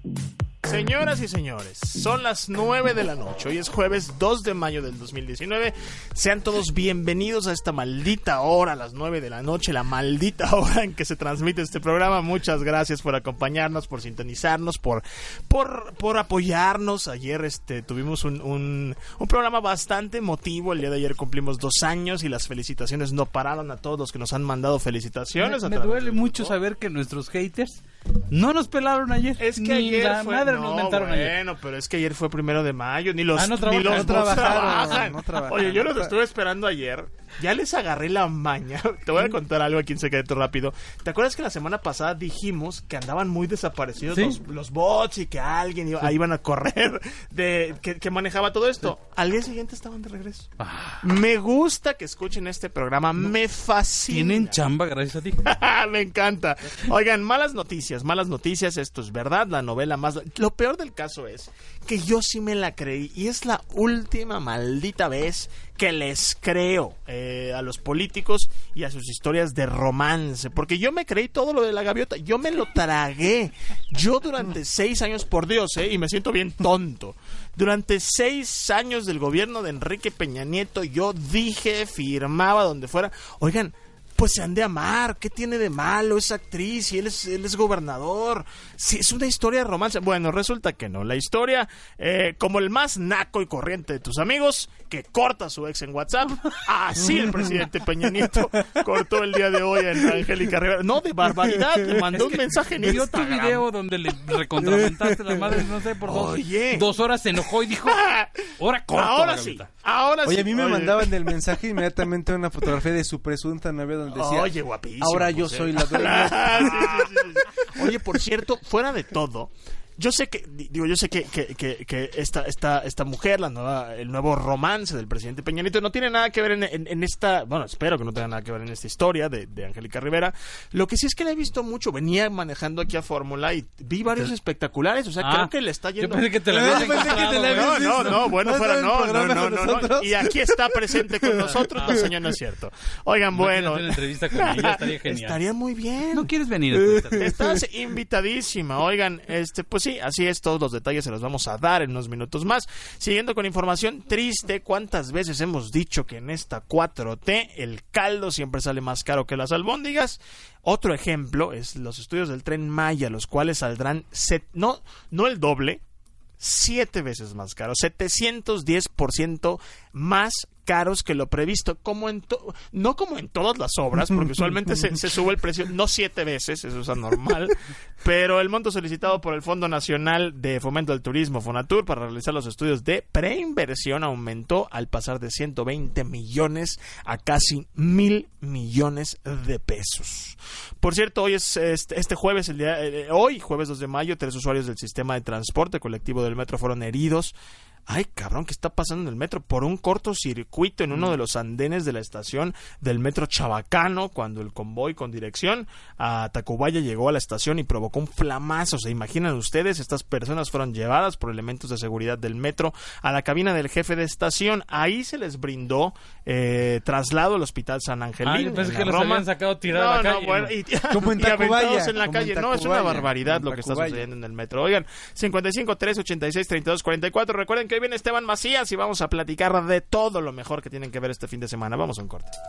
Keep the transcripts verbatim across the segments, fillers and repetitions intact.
Señoras y señores, son las nueve de la noche, hoy es jueves dos de mayo del dos mil diecinueve, sean todos bienvenidos a esta maldita hora, a las nueve de la noche, la maldita hora en que se transmite este programa. Muchas gracias por acompañarnos, por sintonizarnos, por por, por apoyarnos. Ayer este tuvimos un, un, un programa bastante emotivo, el día de ayer cumplimos dos años y las felicitaciones no pararon a todos los que nos han mandado felicitaciones. Me, me duele mucho saber que nuestros haters no nos pelaron ayer. Es que ni ayer la fue, madre no, nos mentaron bueno, ayer. pero es que ayer fue primero de mayo, ni los, ah, no ni trabajan, los no dos trabajaron, trabajan. no trabajaron. Oye, yo los estuve esperando ayer, ya les agarré la maña. Te voy a contar algo aquí en secreto rápido. ¿Te acuerdas que la semana pasada dijimos que andaban muy desaparecidos ¿Sí? los, los bots y que alguien iba, sí. iban a correr de que, que manejaba todo esto? Sí. Al día siguiente estaban de regreso. Ah. Me gusta que escuchen este programa, no. me fascina. Tienen chamba gracias a ti. Me encanta. Oigan, malas noticias, malas noticias, esto es verdad, la novela más... Lo peor del caso es que yo sí me la creí y es la última maldita vez que les creo eh, a los políticos y a sus historias de romance, porque yo me creí todo lo de la gaviota, yo me lo tragué, yo durante seis años, por Dios, eh, y me siento bien tonto, durante seis años del gobierno de Enrique Peña Nieto, yo dije, firmaba donde fuera, oigan, pues se han de amar, ¿qué tiene de malo? Es actriz y él es, él es gobernador. Sí, es una historia de romance. Bueno, resulta que no. La historia, eh, como el más naco y corriente de tus amigos, que corta a su ex en WhatsApp, así el presidente Peña Nieto cortó el día de hoy a Angélica Rivera. No, de barbaridad, le mandó un mensaje en Instagram. Instagram. Vio tu video donde le recontramentaste la madre, no sé, por dos, Oye. dos horas se enojó y dijo, ahora corto Ahora la sí, gaviota. ahora sí. Oye, a mí me Oye. mandaban el mensaje inmediatamente una fotografía de su presunta novia donde decía, oye, guapísimo. ahora yo pues, soy eh. la dueña. sí, sí, sí, sí. Oye, por cierto, fuera de todo, yo sé que, digo, yo sé que, que, que, que esta, esta, esta mujer, la nueva, el nuevo romance del presidente Peña Nieto no tiene nada que ver en, en, en esta, bueno, espero que no tenga nada que ver en esta historia de, de Angélica Rivera. Lo que sí es que la he visto mucho, venía manejando aquí a Fórmula y vi varios espectaculares, o sea, ah, creo que le está yendo... Yo pensé que te la habías encontrado, No, no, no, bueno, ¿No fuera, está en no, el no, programa no, con no, no, nosotros? y aquí está presente con nosotros, la señora no es cierto. Oigan, bueno... Una entrevista con ella estaría genial. Estaría muy bien. ¿No quieres venir? Estás invitadísima. Oigan, este, pues sí, así es, todos los detalles se los vamos a dar en unos minutos más. Siguiendo con información triste, ¿cuántas veces hemos dicho que en esta cuatro T el caldo siempre sale más caro que las albóndigas? Otro ejemplo es los estudios del Tren Maya, los cuales saldrán set, no, no el doble, siete veces más caros, setecientos diez por ciento más caros que lo previsto, como en to- no como en todas las obras, porque usualmente se, se sube el precio, no siete veces, eso es anormal, pero el monto solicitado por el Fondo Nacional de Fomento del Turismo, Fonatur, para realizar los estudios de preinversión aumentó al pasar de ciento veinte millones a casi mil millones de pesos. Por cierto, hoy es este, este jueves, el día, eh, hoy, jueves dos de mayo, tres usuarios del sistema de transporte colectivo del metro fueron heridos. Ay, cabrón, ¿qué está pasando en el metro? Por un cortocircuito en uno de los andenes de la estación del metro Chabacano, cuando el convoy con dirección a Tacubaya llegó a la estación y provocó un flamazo. ¿Se imaginan ustedes? Estas personas fueron llevadas por elementos de seguridad del metro a la cabina del jefe de estación. Ahí se les brindó eh, traslado al Hospital San Angelín. Ah, yo pensé en que la los Roma. habían sacado tirados no, a la no, calle. Bueno, y, como en y aventados Tacubaya, en la como calle. en No, es una Tacubaya, barbaridad como lo en que está Tacubaya. sucediendo en el metro. Oigan, cincuenta y cinco, tres, ochenta y seis, treinta y dos, cuarenta y cuatro. Recuerden que hoy viene Esteban Macías y vamos a platicar de todo lo mejor que tienen que ver este fin de semana. Vamos a un corte.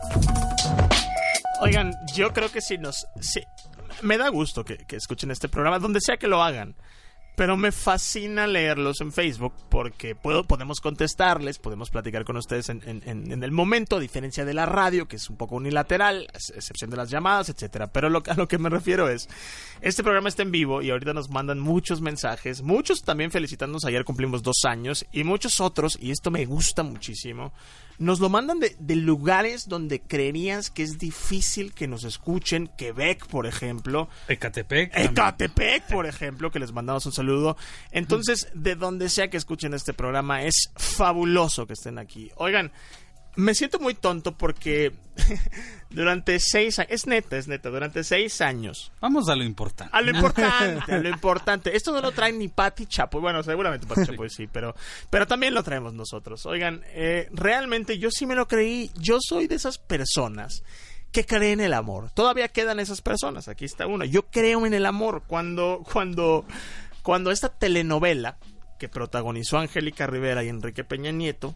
Oigan, yo creo que si nos... Si, me da gusto que, que escuchen este programa, donde sea que lo hagan. Pero me fascina leerlos en Facebook porque puedo, podemos contestarles, podemos platicar con ustedes en, en, en el momento, a diferencia de la radio, que es un poco unilateral, a excepción de las llamadas, etcétera. Pero lo, a lo que me refiero es, este programa está en vivo y ahorita nos mandan muchos mensajes, muchos también felicitándonos, ayer cumplimos dos años, y muchos otros, y esto me gusta muchísimo, nos lo mandan de, de lugares donde creerías que es difícil que nos escuchen. Quebec, por ejemplo. Ecatepec. Ecatepec, por ejemplo, que les mandamos un saludo. Entonces, de donde sea que escuchen este programa, es fabuloso que estén aquí. Oigan, me siento muy tonto porque durante seis años, es neta, es neta, durante seis años. Vamos a lo importante. A lo importante, a lo importante. Esto no lo trae ni Pati Chapoy. Bueno, seguramente Pati Chapoy sí, pero, pero también lo traemos nosotros. Oigan, eh, realmente yo sí me lo creí. Yo soy de esas personas que creen en el amor. Todavía quedan esas personas. Aquí está una. Yo creo en el amor. Cuando, cuando, cuando esta telenovela que protagonizó Angélica Rivera y Enrique Peña Nieto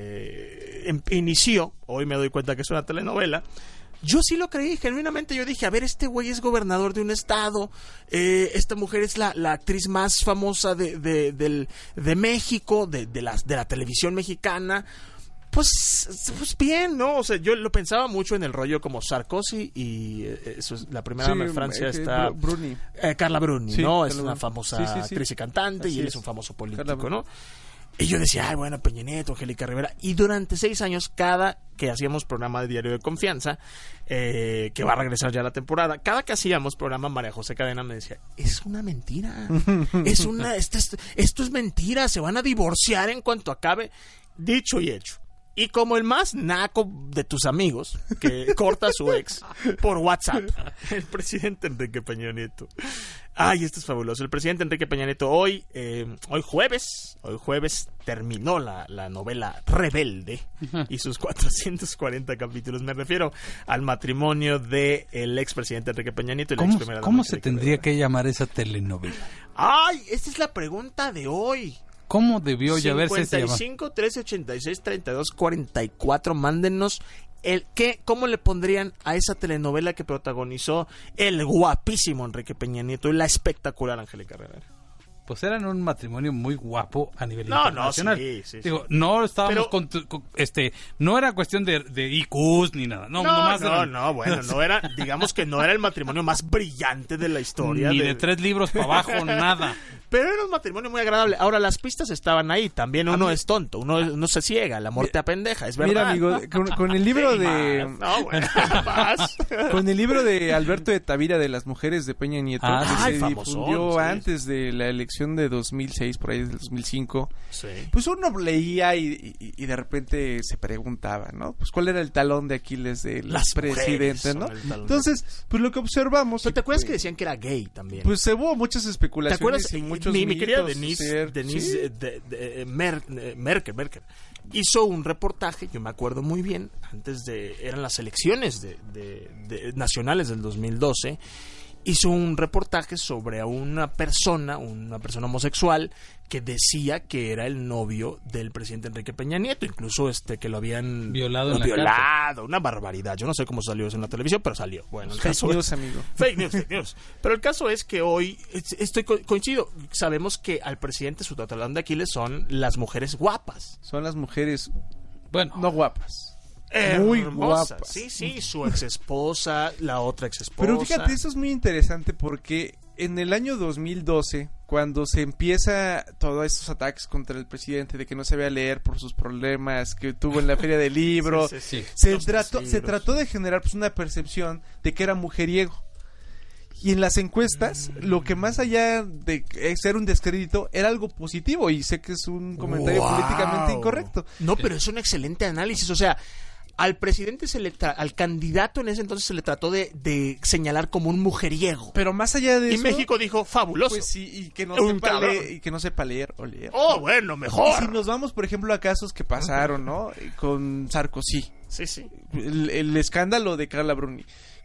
eh, em, inició, hoy me doy cuenta que es una telenovela. Yo sí lo creí, genuinamente yo dije, a ver, este güey es gobernador de un estado, eh, esta mujer es la, la actriz más famosa de, de, del, de México, de, de, la, de la televisión mexicana, pues, pues bien, ¿no? O sea, yo lo pensaba mucho en el rollo como Sarkozy y eh, eso es, la primera Sí, dama de Francia eh, está... Bruni. Eh, Carla Bruni, Sí, ¿no? Carla Es una Bruni. famosa Sí, sí, sí. actriz y cantante Así y él es. es un famoso Carla político, Bruni. ¿no? Y yo decía, ay, bueno, Peña Nieto, Angélica Rivera. Y durante seis años, cada que hacíamos programa de Diario de Confianza, eh, que va a regresar ya la temporada, cada que hacíamos programa, María José Cadena me decía, es una mentira. es una, esto es, esto es mentira, se van a divorciar en cuanto acabe. Dicho y hecho. Y como el más naco de tus amigos, que corta a su ex por WhatsApp, el presidente Enrique Peña Nieto. Ay, esto es fabuloso. El presidente Enrique Peña Nieto hoy, eh, hoy jueves, hoy jueves terminó la, la novela Rebelde y sus cuatrocientos cuarenta capítulos. Me refiero al matrimonio de el expresidente Enrique Peña Nieto y la ¿Cómo, ex primera ¿cómo dama se Angélica tendría Rivera. que llamar esa telenovela? Ay, esta es la pregunta de hoy. ¿Cómo debió ya haberse cincuenta y llamado? cinco, trece ochenta y seis, treinta y dos, cuarenta y cuatro. Mándenos el qué, cómo le pondrían a esa telenovela que protagonizó el guapísimo Enrique Peña Nieto y la espectacular Angélica Rivera. Pues eran un matrimonio muy guapo a nivel No, no, internacional. sí, sí, Digo, sí. no estábamos Pero- con, con- este, no era cuestión de, de I Qs ni nada. No, No, nomás no, eran- no, bueno, no era, digamos que no era el matrimonio más brillante de la historia. ni de tres libros para abajo, nada. Pero era un matrimonio muy agradable. Ahora, las pistas estaban ahí. También uno mí- es tonto, uno, uno se ciega, la muerte apendeja, es verdad. Mira, amigo, con, con el libro Sí, de... más. No, bueno, más. Con el libro de Alberto de Tavira de las mujeres de Peña Nieto, Ah, que ay, se famosón, difundió sí. antes de la elección de dos mil seis, por ahí del dos mil cinco, Sí. pues uno leía y, y- y de repente se preguntaba, ¿no? Pues cuál era el talón de Aquiles del Las presidente, mujeres ¿no? son el talón de Entonces, pues lo que observamos... ¿Pero te acuerdas pues, que decían que era gay también? Pues hubo muchas ¿Te especulaciones acuerdas? y muchos mi, mi querida mitos, Denise, ser- Denise sí. eh, de- de- eh, Mer- eh, Merkel, Merkel hizo un reportaje, yo me acuerdo muy bien, antes de, eran las elecciones de, de- de- nacionales del dos mil doce, hizo un reportaje sobre a una persona, una persona homosexual, que decía que era el novio del presidente Enrique Peña Nieto, incluso este que lo habían Violado en la violado, una barbaridad. Yo no sé cómo salió eso en la televisión, pero salió. Bueno, el Fake caso news, es- amigo. Fake news, fake news. Pero el caso es que hoy es- estoy co- coincido. Sabemos que al presidente su talón de Aquiles son las mujeres guapas. Son las mujeres Bueno, no guapas. Muy Hermosas. guapas. Sí, sí, su ex esposa, la otra ex esposa. Pero fíjate, eso es muy interesante porque en el año dos mil doce, cuando se empieza todos estos ataques contra el presidente de que no sabía leer por sus problemas que tuvo en la feria del libro, Sí, sí, sí. se Los trató libros. se trató de generar pues una percepción de que era mujeriego. Y en las encuestas, lo que más allá de ser un descrédito, era algo positivo. Y sé que es un comentario Wow. políticamente incorrecto. No, pero es un excelente análisis. O sea, al presidente se le tra- al candidato en ese entonces se le trató de, de señalar como un mujeriego. Pero más allá de Y eso... México dijo, fabuloso. Pues sí, y que no, Un sepa cabrón. leer, y que no sepa leer o leer. Oh, bueno, Y mejor. si nos vamos, por ejemplo, a casos que pasaron, ¿no? Con Sarkozy. Sí, sí. El, el escándalo de Carla Bruni.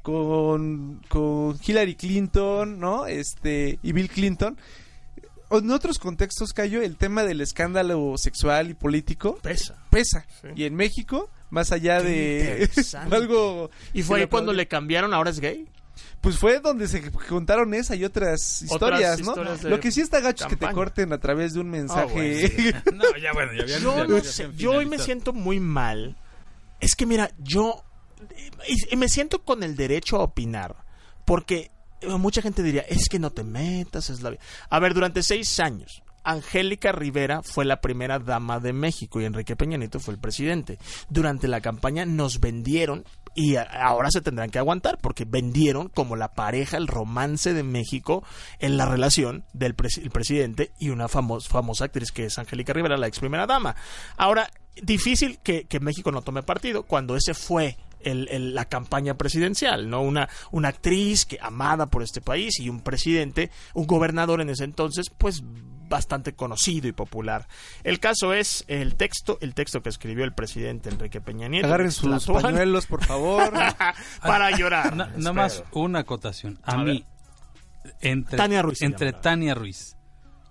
Con, con Hillary Clinton, ¿no? Este, y Bill Clinton. En otros contextos, Cayo, el tema del escándalo sexual y político Pesa. pesa. Sí. Y en México, más allá Qué de interesante. algo... ¿Y fue que ahí cuando aplaudí. le cambiaron, ahora es gay? Pues fue donde se contaron esa y otras historias, ¿no? historias de Lo que sí está gacho es que te campaña. corten a través de un mensaje. bueno, sí. no, ya bueno, ya habían, Yo ya no habían sé, yo hoy me finalizado. siento muy mal. Es que mira, yo y, y me siento con el derecho a opinar, porque mucha gente diría, es que no te metas, es la vida. A ver, durante seis años, Angélica Rivera fue la primera dama de México y Enrique Peña Nieto fue el presidente. Durante la campaña nos vendieron, y a- ahora se tendrán que aguantar, porque vendieron como la pareja, el romance de México en la relación del pres- el presidente y una famos- famosa actriz que es Angélica Rivera, la ex primera dama. Ahora, difícil que, que México no tome partido cuando ese fue el, el- la campaña presidencial, ¿no? Una, una actriz que amada por este país y un presidente, un gobernador en ese entonces, pues bastante conocido y popular. El caso es el texto, el texto que escribió el presidente Enrique Peña Nieto. Agarren sus Tlatuán, pañuelos, por favor. para llorar. Na- Nada más una acotación. A, A mí, entre, Tania Ruiz se entre llama. Tania Ruiz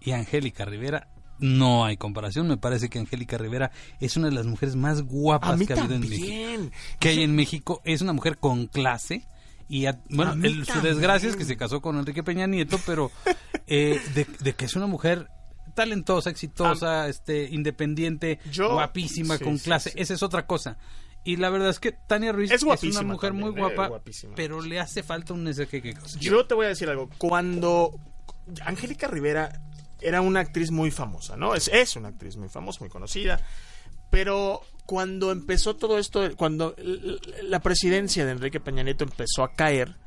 y Angélica Rivera, no hay comparación. Me parece que Angélica Rivera es una de las mujeres más guapas que ha habido en México. Que hay en México, es una mujer con clase. Y a, bueno, a el, su desgracia es que se casó con Enrique Peña Nieto, pero eh, de, de que es una mujer talentosa, exitosa, ah, este, independiente, yo, guapísima, sí, con clase, sí, sí. Esa es otra cosa. Y la verdad es que Tania Ruiz es, es una mujer también, muy guapa, eh, pero le hace falta un ese que, que cosa. Yo te voy a decir algo. Cuando Angélica Rivera era una actriz muy famosa, ¿no? Es, es una actriz muy famosa, muy conocida, pero cuando empezó todo esto, cuando la presidencia de Enrique Peña Nieto empezó a caer,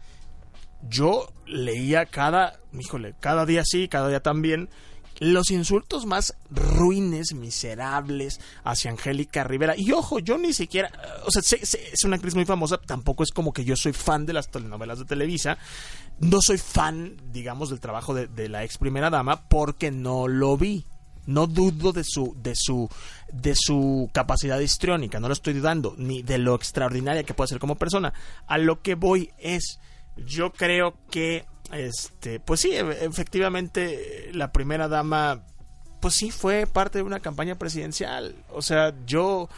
yo leía cada, híjole, cada día sí, cada día también, los insultos más ruines, miserables hacia Angélica Rivera. Y ojo, yo ni siquiera, o sea, sé, sé, es una actriz muy famosa, tampoco es como que yo soy fan de las telenovelas de Televisa, no soy fan, digamos, del trabajo de, de la ex primera dama, porque no lo vi. No dudo de su, de su, de su capacidad histriónica, no lo estoy dudando, ni de lo extraordinaria que puede ser como persona. A lo que voy es, yo creo que, este, pues sí, efectivamente, la primera dama, pues sí, fue parte de una campaña presidencial. O sea, yo,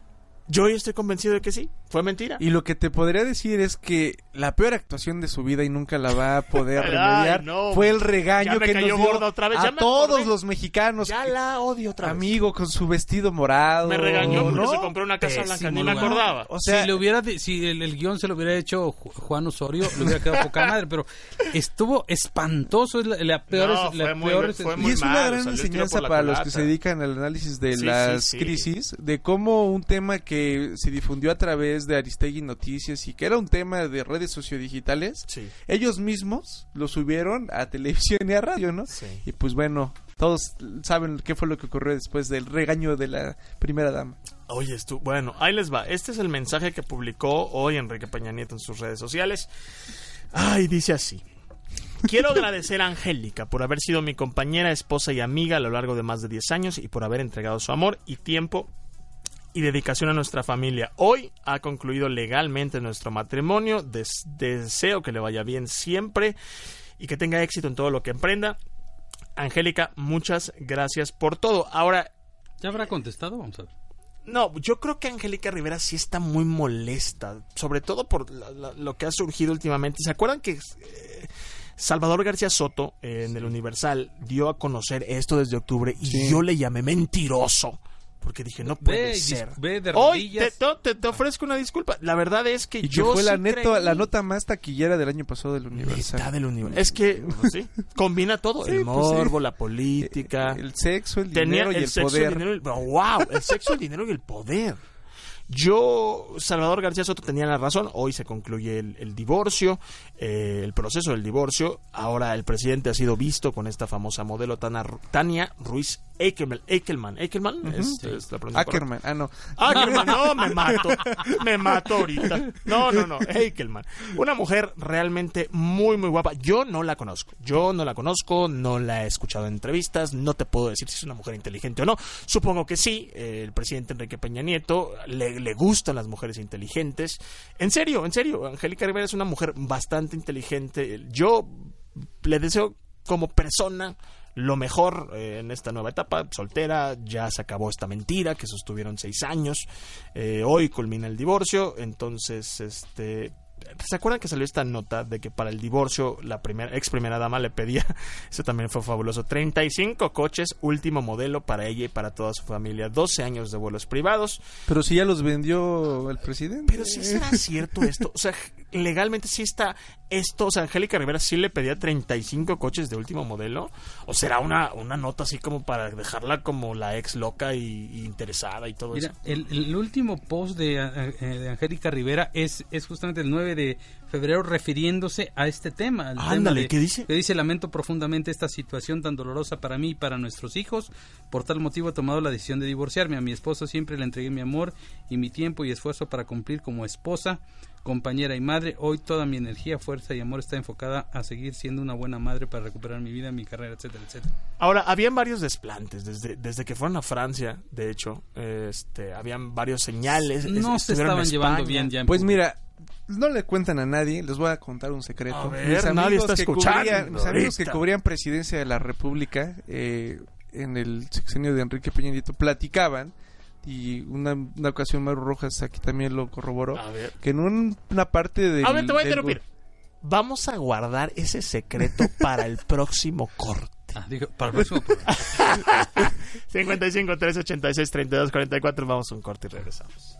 yo estoy convencido de que sí, fue mentira. Y lo que te podría decir es que la peor actuación de su vida, y nunca la va a poder remediar, Ay, no, fue el regaño que nos dio otra vez. a ya todos acordé. Los mexicanos. Ya la odio otra vez. Amigo, con su vestido morado. Me regañó porque ¿no? se compró una casa Pésimo blanca, ni me lugar. acordaba. O sea, si le hubiera, si el, el guión se lo hubiera hecho Juan Osorio, le hubiera quedado poca madre, pero estuvo espantoso, es la, la peor, No, es, la fue muy- peor fue Y muy es mal, una o gran sea, el tiro enseñanza por la para los culata. que se dedican al análisis de Sí, las sí, sí. crisis, de cómo un tema que se difundió a través de Aristegui Noticias y que era un tema de redes sociodigitales, Sí. ellos mismos lo subieron a televisión y a radio, ¿no? Sí. Y pues bueno, todos saben qué fue lo que ocurrió después del regaño de la primera dama. Oye, tú, bueno, ahí les va. Este es el mensaje que publicó hoy Enrique Peña Nieto en sus redes sociales. Ay, dice así. Quiero agradecer a Angélica por haber sido mi compañera, esposa y amiga a lo largo de más de diez años y por haber entregado su amor y tiempo y dedicación a nuestra familia. Hoy ha concluido legalmente nuestro matrimonio. Des- deseo que le vaya bien siempre y que tenga éxito en todo lo que emprenda. Angélica, muchas gracias por todo. Ahora, ¿ya habrá contestado? Vamos a ver. no, yo creo que Angélica Rivera sí está muy molesta, sobre todo por la- la- lo que ha surgido últimamente. ¿Se acuerdan que eh, Salvador García Soto eh, en el Universal dio a conocer esto desde octubre y Sí. yo le llamé mentiroso? Porque dije, no puede Ve, ser. dis- ve de Hoy te, rodillas. te, te ofrezco una disculpa. La verdad es que Y que yo fue la, sí neto, creí. la nota más taquillera del año pasado del Universal. Neta del Universal. Es que, pues, sí, combina todo. Sí, el pues, sí. morbo, la política. El sexo, el Tenía dinero y el, el sexo, poder. el dinero y el... ¡Wow! El sexo, el dinero y el poder. Yo, Salvador García Soto tenía la razón. Hoy se concluye el, el divorcio, eh, el proceso del divorcio. Ahora el presidente ha sido visto con esta famosa modelo Tana, Tania Ruiz Eichelman. Eichelman, Eichelman Ujú. es, es la pronunciación Ackerman, ah no. Ackerman, no, me mato. Me mato ahorita. No, no, no. Eichelman. Una mujer realmente muy, muy guapa. Yo no la conozco. Yo no la conozco, no la he escuchado en entrevistas. No te puedo decir si es una mujer inteligente o no. Supongo que sí. Eh, el presidente Enrique Peña Nieto le, le gustan las mujeres inteligentes. En serio, en serio. Angélica Rivera es una mujer bastante inteligente. Yo le deseo como persona lo mejor eh, en esta nueva etapa, soltera. Ya se acabó esta mentira que sostuvieron seis años. Eh, hoy culmina el divorcio. Entonces, este, ¿se acuerdan que salió esta nota de que para el divorcio la primera, ex primera dama le pedía, eso también fue fabuloso, treinta y cinco coches último modelo para ella y para toda su familia, doce años de vuelos privados? Pero si ya los vendió el presidente. Pero sí será cierto esto, o sea, legalmente sí está esto, o sea, Angélica Rivera sí le pedía treinta y cinco coches de último modelo, o será una, una nota así como para dejarla como la ex loca y, y interesada y todo Mira, eso. el, el último post de, eh, de Angélica Rivera es, es justamente el nueve de febrero refiriéndose a este tema. al Ándale, tema de- ¿qué dice? Que dice: lamento profundamente esta situación tan dolorosa para mí y para nuestros hijos. Por tal motivo he tomado la decisión de divorciarme. A mi esposo siempre le entregué mi amor y mi tiempo y esfuerzo para cumplir como esposa, compañera y madre. Hoy toda mi energía, fuerza y amor está enfocada a seguir siendo una buena madre para recuperar mi vida, mi carrera, etcétera, etcétera. Ahora, habían varios desplantes, desde, desde que fueron a Francia, de hecho, este, habían varios señales. No es- se estuvieron en estaban llevando España. bien ya en Pues público. mira, no le cuentan a nadie, les voy a contar un secreto. A ver, mis nadie amigos, está que escuchando cubrían, mis amigos que ahorita. cubrían presidencia de la República eh, en el sexenio de Enrique Peña Nieto platicaban, y una, una ocasión Maru Rojas aquí también lo corroboró, A ver. que en un- una parte del... A ver, te voy a del- interrumpir. Vamos a guardar ese secreto para el próximo corte. Ah, digo, para el próximo programa. cincuenta y cinco, tres ochenta y seis, treinta y dos cuarenta y cuatro. Vamos a un corte y regresamos.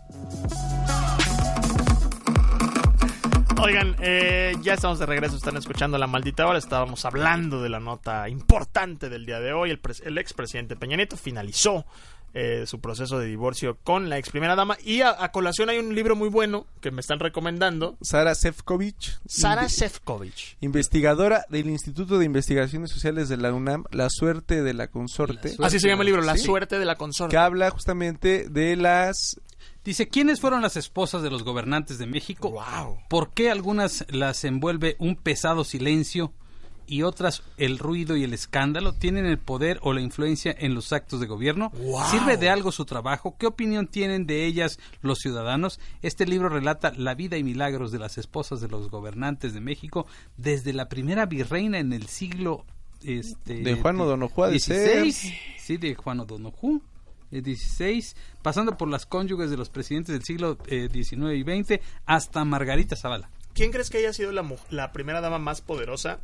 Oigan, eh, ya estamos de regreso. Están escuchando La Maldita Hora. Estábamos hablando de la nota importante del día de hoy. El, pres- el expresidente Peña Nieto finalizó eh, su proceso de divorcio con la ex primera dama. Y a, a colación hay un libro muy bueno que me están recomendando. Sara Sefcovic, Sara inve- Sefcovic. investigadora del Instituto de Investigaciones Sociales de la UNAM, La suerte de la consorte, La suerte. Así se llama el libro, La Sí. suerte de la consorte. que habla justamente de las... Dice, ¿quiénes fueron las esposas de los gobernantes de México? Wow. ¿Por qué algunas las envuelve un pesado silencio y otras el ruido y el escándalo? ¿Tienen el poder o la influencia en los actos de gobierno? Wow. ¿Sirve de algo su trabajo? ¿Qué opinión tienen de ellas los ciudadanos? Este libro relata la vida y milagros de las esposas de los gobernantes de México desde la primera virreina en el siglo este, De Juan O'Donoghue, ha de ser. dieciséis, sí, de Juan O'Donoghue, eh, dieciséis, pasando por las cónyuges de los presidentes del siglo eh, diecinueve y veinte, hasta Margarita Zavala. ¿Quién crees que haya sido la, mu- la primera dama más poderosa?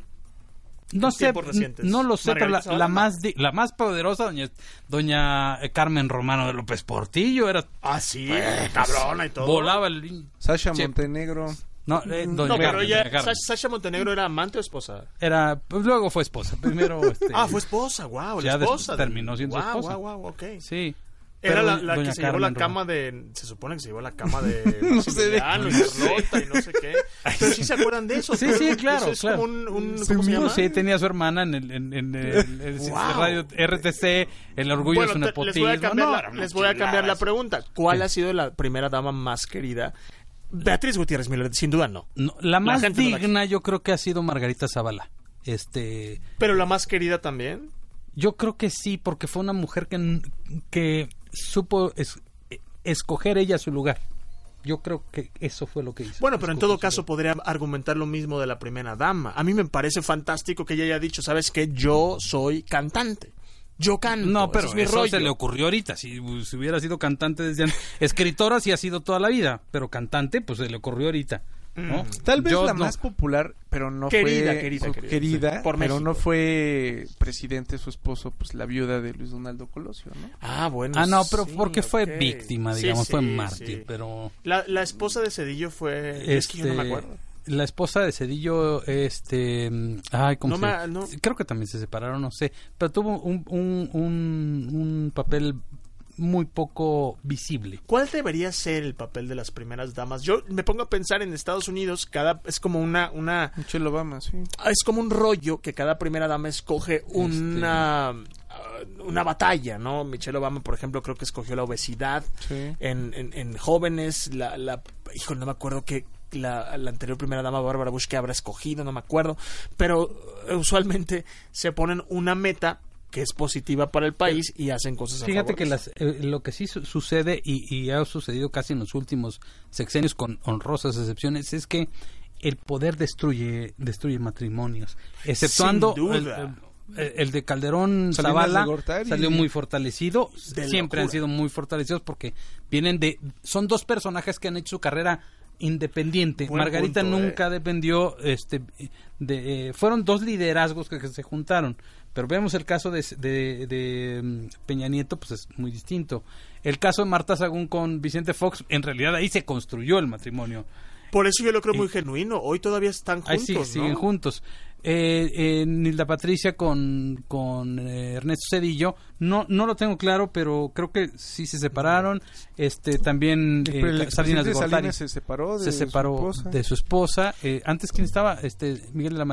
No En sé, tiempos recientes. no lo sé, pero la, Margarita Zavala, la no. más di- la más poderosa, doña, doña eh, Carmen Romano de López Portillo, era Ah, sí, cabrona y todo. volaba el... Sasha Sí. Montenegro. No, eh, doña No, pero Carmen, ella, doña Carmen. Sa- Sasha Montenegro era amante o esposa. Era, pues luego fue esposa, primero... Este, Ah, fue esposa, wow, la ya des- esposa. terminó siendo wow, esposa. Wow, wow, ok. Sí. Era Pero la, doña- la que doña se llevó la Carmen cama de... Se supone que se llevó la cama de No sé de Maximiliano y qué. Carlota y no sé qué. Pero sí se acuerdan de eso. Sí, ¿no? sí, Eso claro, es claro. como un... un Sí, ¿Cómo se mío, llama? Sí, tenía a su hermana en el, en, en el, el Wow. radio R T C, el orgullo Bueno, es un te- nepotismo. les voy a cambiar, No, la, era una les voy a cambiar chulada la eso. pregunta. ¿Cuál Sí. ha sido la primera dama más querida? Beatriz Gutiérrez Miller, sin duda no. No, la más gente no la digna yo creo que ha sido Margarita Zavala. Este, Pero la más querida también. yo creo que sí, porque fue una mujer que, n- que supo es- escoger ella su lugar. Yo creo que eso fue lo que hizo. Bueno, pero en Escogió todo su caso lugar. podría argumentar lo mismo de la primera dama. A mí me parece fantástico que ella haya dicho, ¿sabes qué? Yo soy cantante. Yo canto. No, ese pero es mi eso rollo. se le ocurrió ahorita. Si, si hubiera sido cantante desde antes. Escritora sí ha sido toda la vida, pero cantante pues se le ocurrió ahorita. ¿no? Tal vez Yo la no. más popular, pero no Querida, fue querida, su- querida, querida, sí, por pero México. no fue presidente su esposo, pues la viuda de Luis Donaldo Colosio, ¿no? Ah, bueno. Ah, no, pero sí, porque fue ok. víctima, Sí, digamos, fue sí, mártir, sí. pero... La, la esposa de Cedillo fue... Es que yo no me Este, acuerdo. La esposa de Cedillo, este... mm, Ay, ¿cómo No se me- no. Creo que también se separaron, no sé. Pero tuvo un, un, un, un papel muy poco visible. ¿Cuál debería ser el papel de las primeras damas? Yo me pongo a pensar en Estados Unidos, cada es como una una Michelle Obama, sí. es como un rollo que cada primera dama escoge una uh, una batalla, ¿no? Michelle Obama, por ejemplo, creo que escogió la obesidad. Sí. En, en, en jóvenes, la, la hijo, no me acuerdo qué la, la anterior primera dama Bárbara Bush que habrá escogido, no me acuerdo, pero eh, usualmente se ponen una meta que es positiva para el país y hacen cosas a Fíjate favor que de las, eh, lo que sí su- sucede y, y ha sucedido casi en los últimos sexenios con honrosas excepciones es que el poder destruye destruye matrimonios, exceptuando Sin duda. el, el- el de Calderón Salinas Zavala de Gortari. salió muy fortalecido, De siempre locura. han sido muy fortalecidos porque vienen de son dos personajes que han hecho su carrera independiente. Buen Margarita punto, nunca eh. dependió, este, de, eh, fueron dos liderazgos que, que se juntaron. Pero vemos el caso de, de, de mm, Peña Nieto, pues es muy distinto. El caso de Marta Sagún con Vicente Fox, en realidad ahí se construyó el matrimonio. Por eso yo lo creo muy Y- genuino. Hoy todavía están Ahí juntos, sí, ¿no? siguen juntos. Eh, eh, Nilda Patricia con, con eh, Ernesto Cedillo, no no lo tengo claro, pero creo que sí se separaron. Este también eh, Pero el Salinas de presidente Gortari Salinas se separó de se separó su esposa. de su esposa. Eh, antes quién estaba, este Miguel de la Madrid.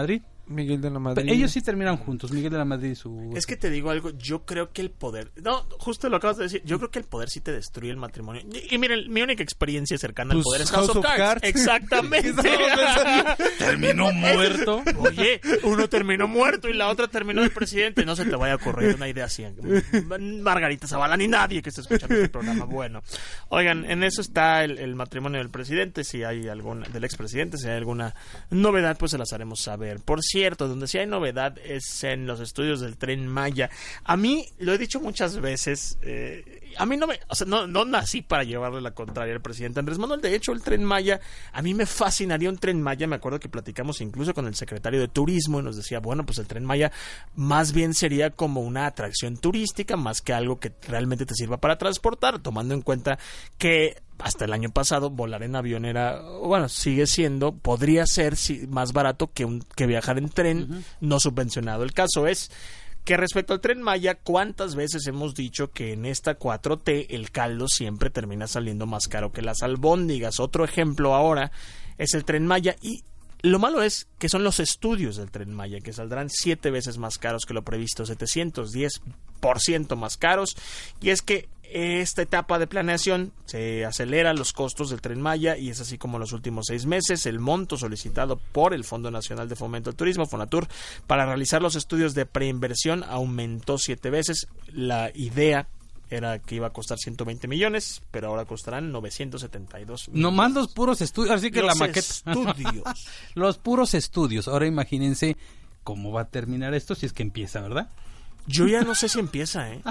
Miguel de la Madrid. Pero ellos sí terminan juntos, Miguel de la Madrid y su... Es que te digo algo, yo creo que el poder... No, justo lo acabas de decir, yo creo que el poder sí te destruye el matrimonio. Y, y miren, mi única experiencia cercana pues al poder es House, House of, of Cards. Cards. Exactamente. Terminó muerto. Oye, uno terminó muerto y la otra terminó de presidente. No se te vaya a ocurrir una idea así. Margarita Zavala, ni nadie que esté escuchando este programa. Bueno, oigan, en eso está el, el matrimonio del presidente. Si hay alguna... Del expresidente, si hay alguna novedad, pues se las haremos saber. Por cierto, Cierto, donde sí hay novedad es en los estudios del Tren Maya. A mí, lo he dicho muchas veces, eh, a mí no me, o sea, no, no nací para llevarle la contraria al presidente Andrés Manuel. De hecho, el Tren Maya, a mí me fascinaría un Tren Maya. Me acuerdo que platicamos incluso con el secretario de Turismo y nos decía, bueno, pues el Tren Maya más bien sería como una atracción turística, más que algo que realmente te sirva para transportar, tomando en cuenta que hasta el año pasado volar en avión era, bueno, sigue siendo, podría ser sí, más barato que un que viajar en tren, uh-huh. no subvencionado. El caso es que respecto al Tren Maya, ¿cuántas veces hemos dicho que en esta cuatro T el caldo siempre termina saliendo más caro que las albóndigas? Otro ejemplo ahora es el Tren Maya, y lo malo es que son los estudios del Tren Maya, que saldrán siete veces más caros que lo previsto, setecientos diez por ciento más caros, y es que esta etapa de planeación se acelera los costos del Tren Maya, y es así como en los últimos seis meses el monto solicitado por el Fondo Nacional de Fomento al Turismo, Fonatur, para realizar los estudios de preinversión aumentó siete veces. La idea era que iba a costar ciento veinte millones, pero ahora costarán novecientos setenta y dos millones. Nomás los puros estudios, así que los la maqueta. Estudios. Los puros estudios. Ahora imagínense cómo va a terminar esto si es que empieza, ¿verdad? Yo ya no sé si empieza, ¿eh?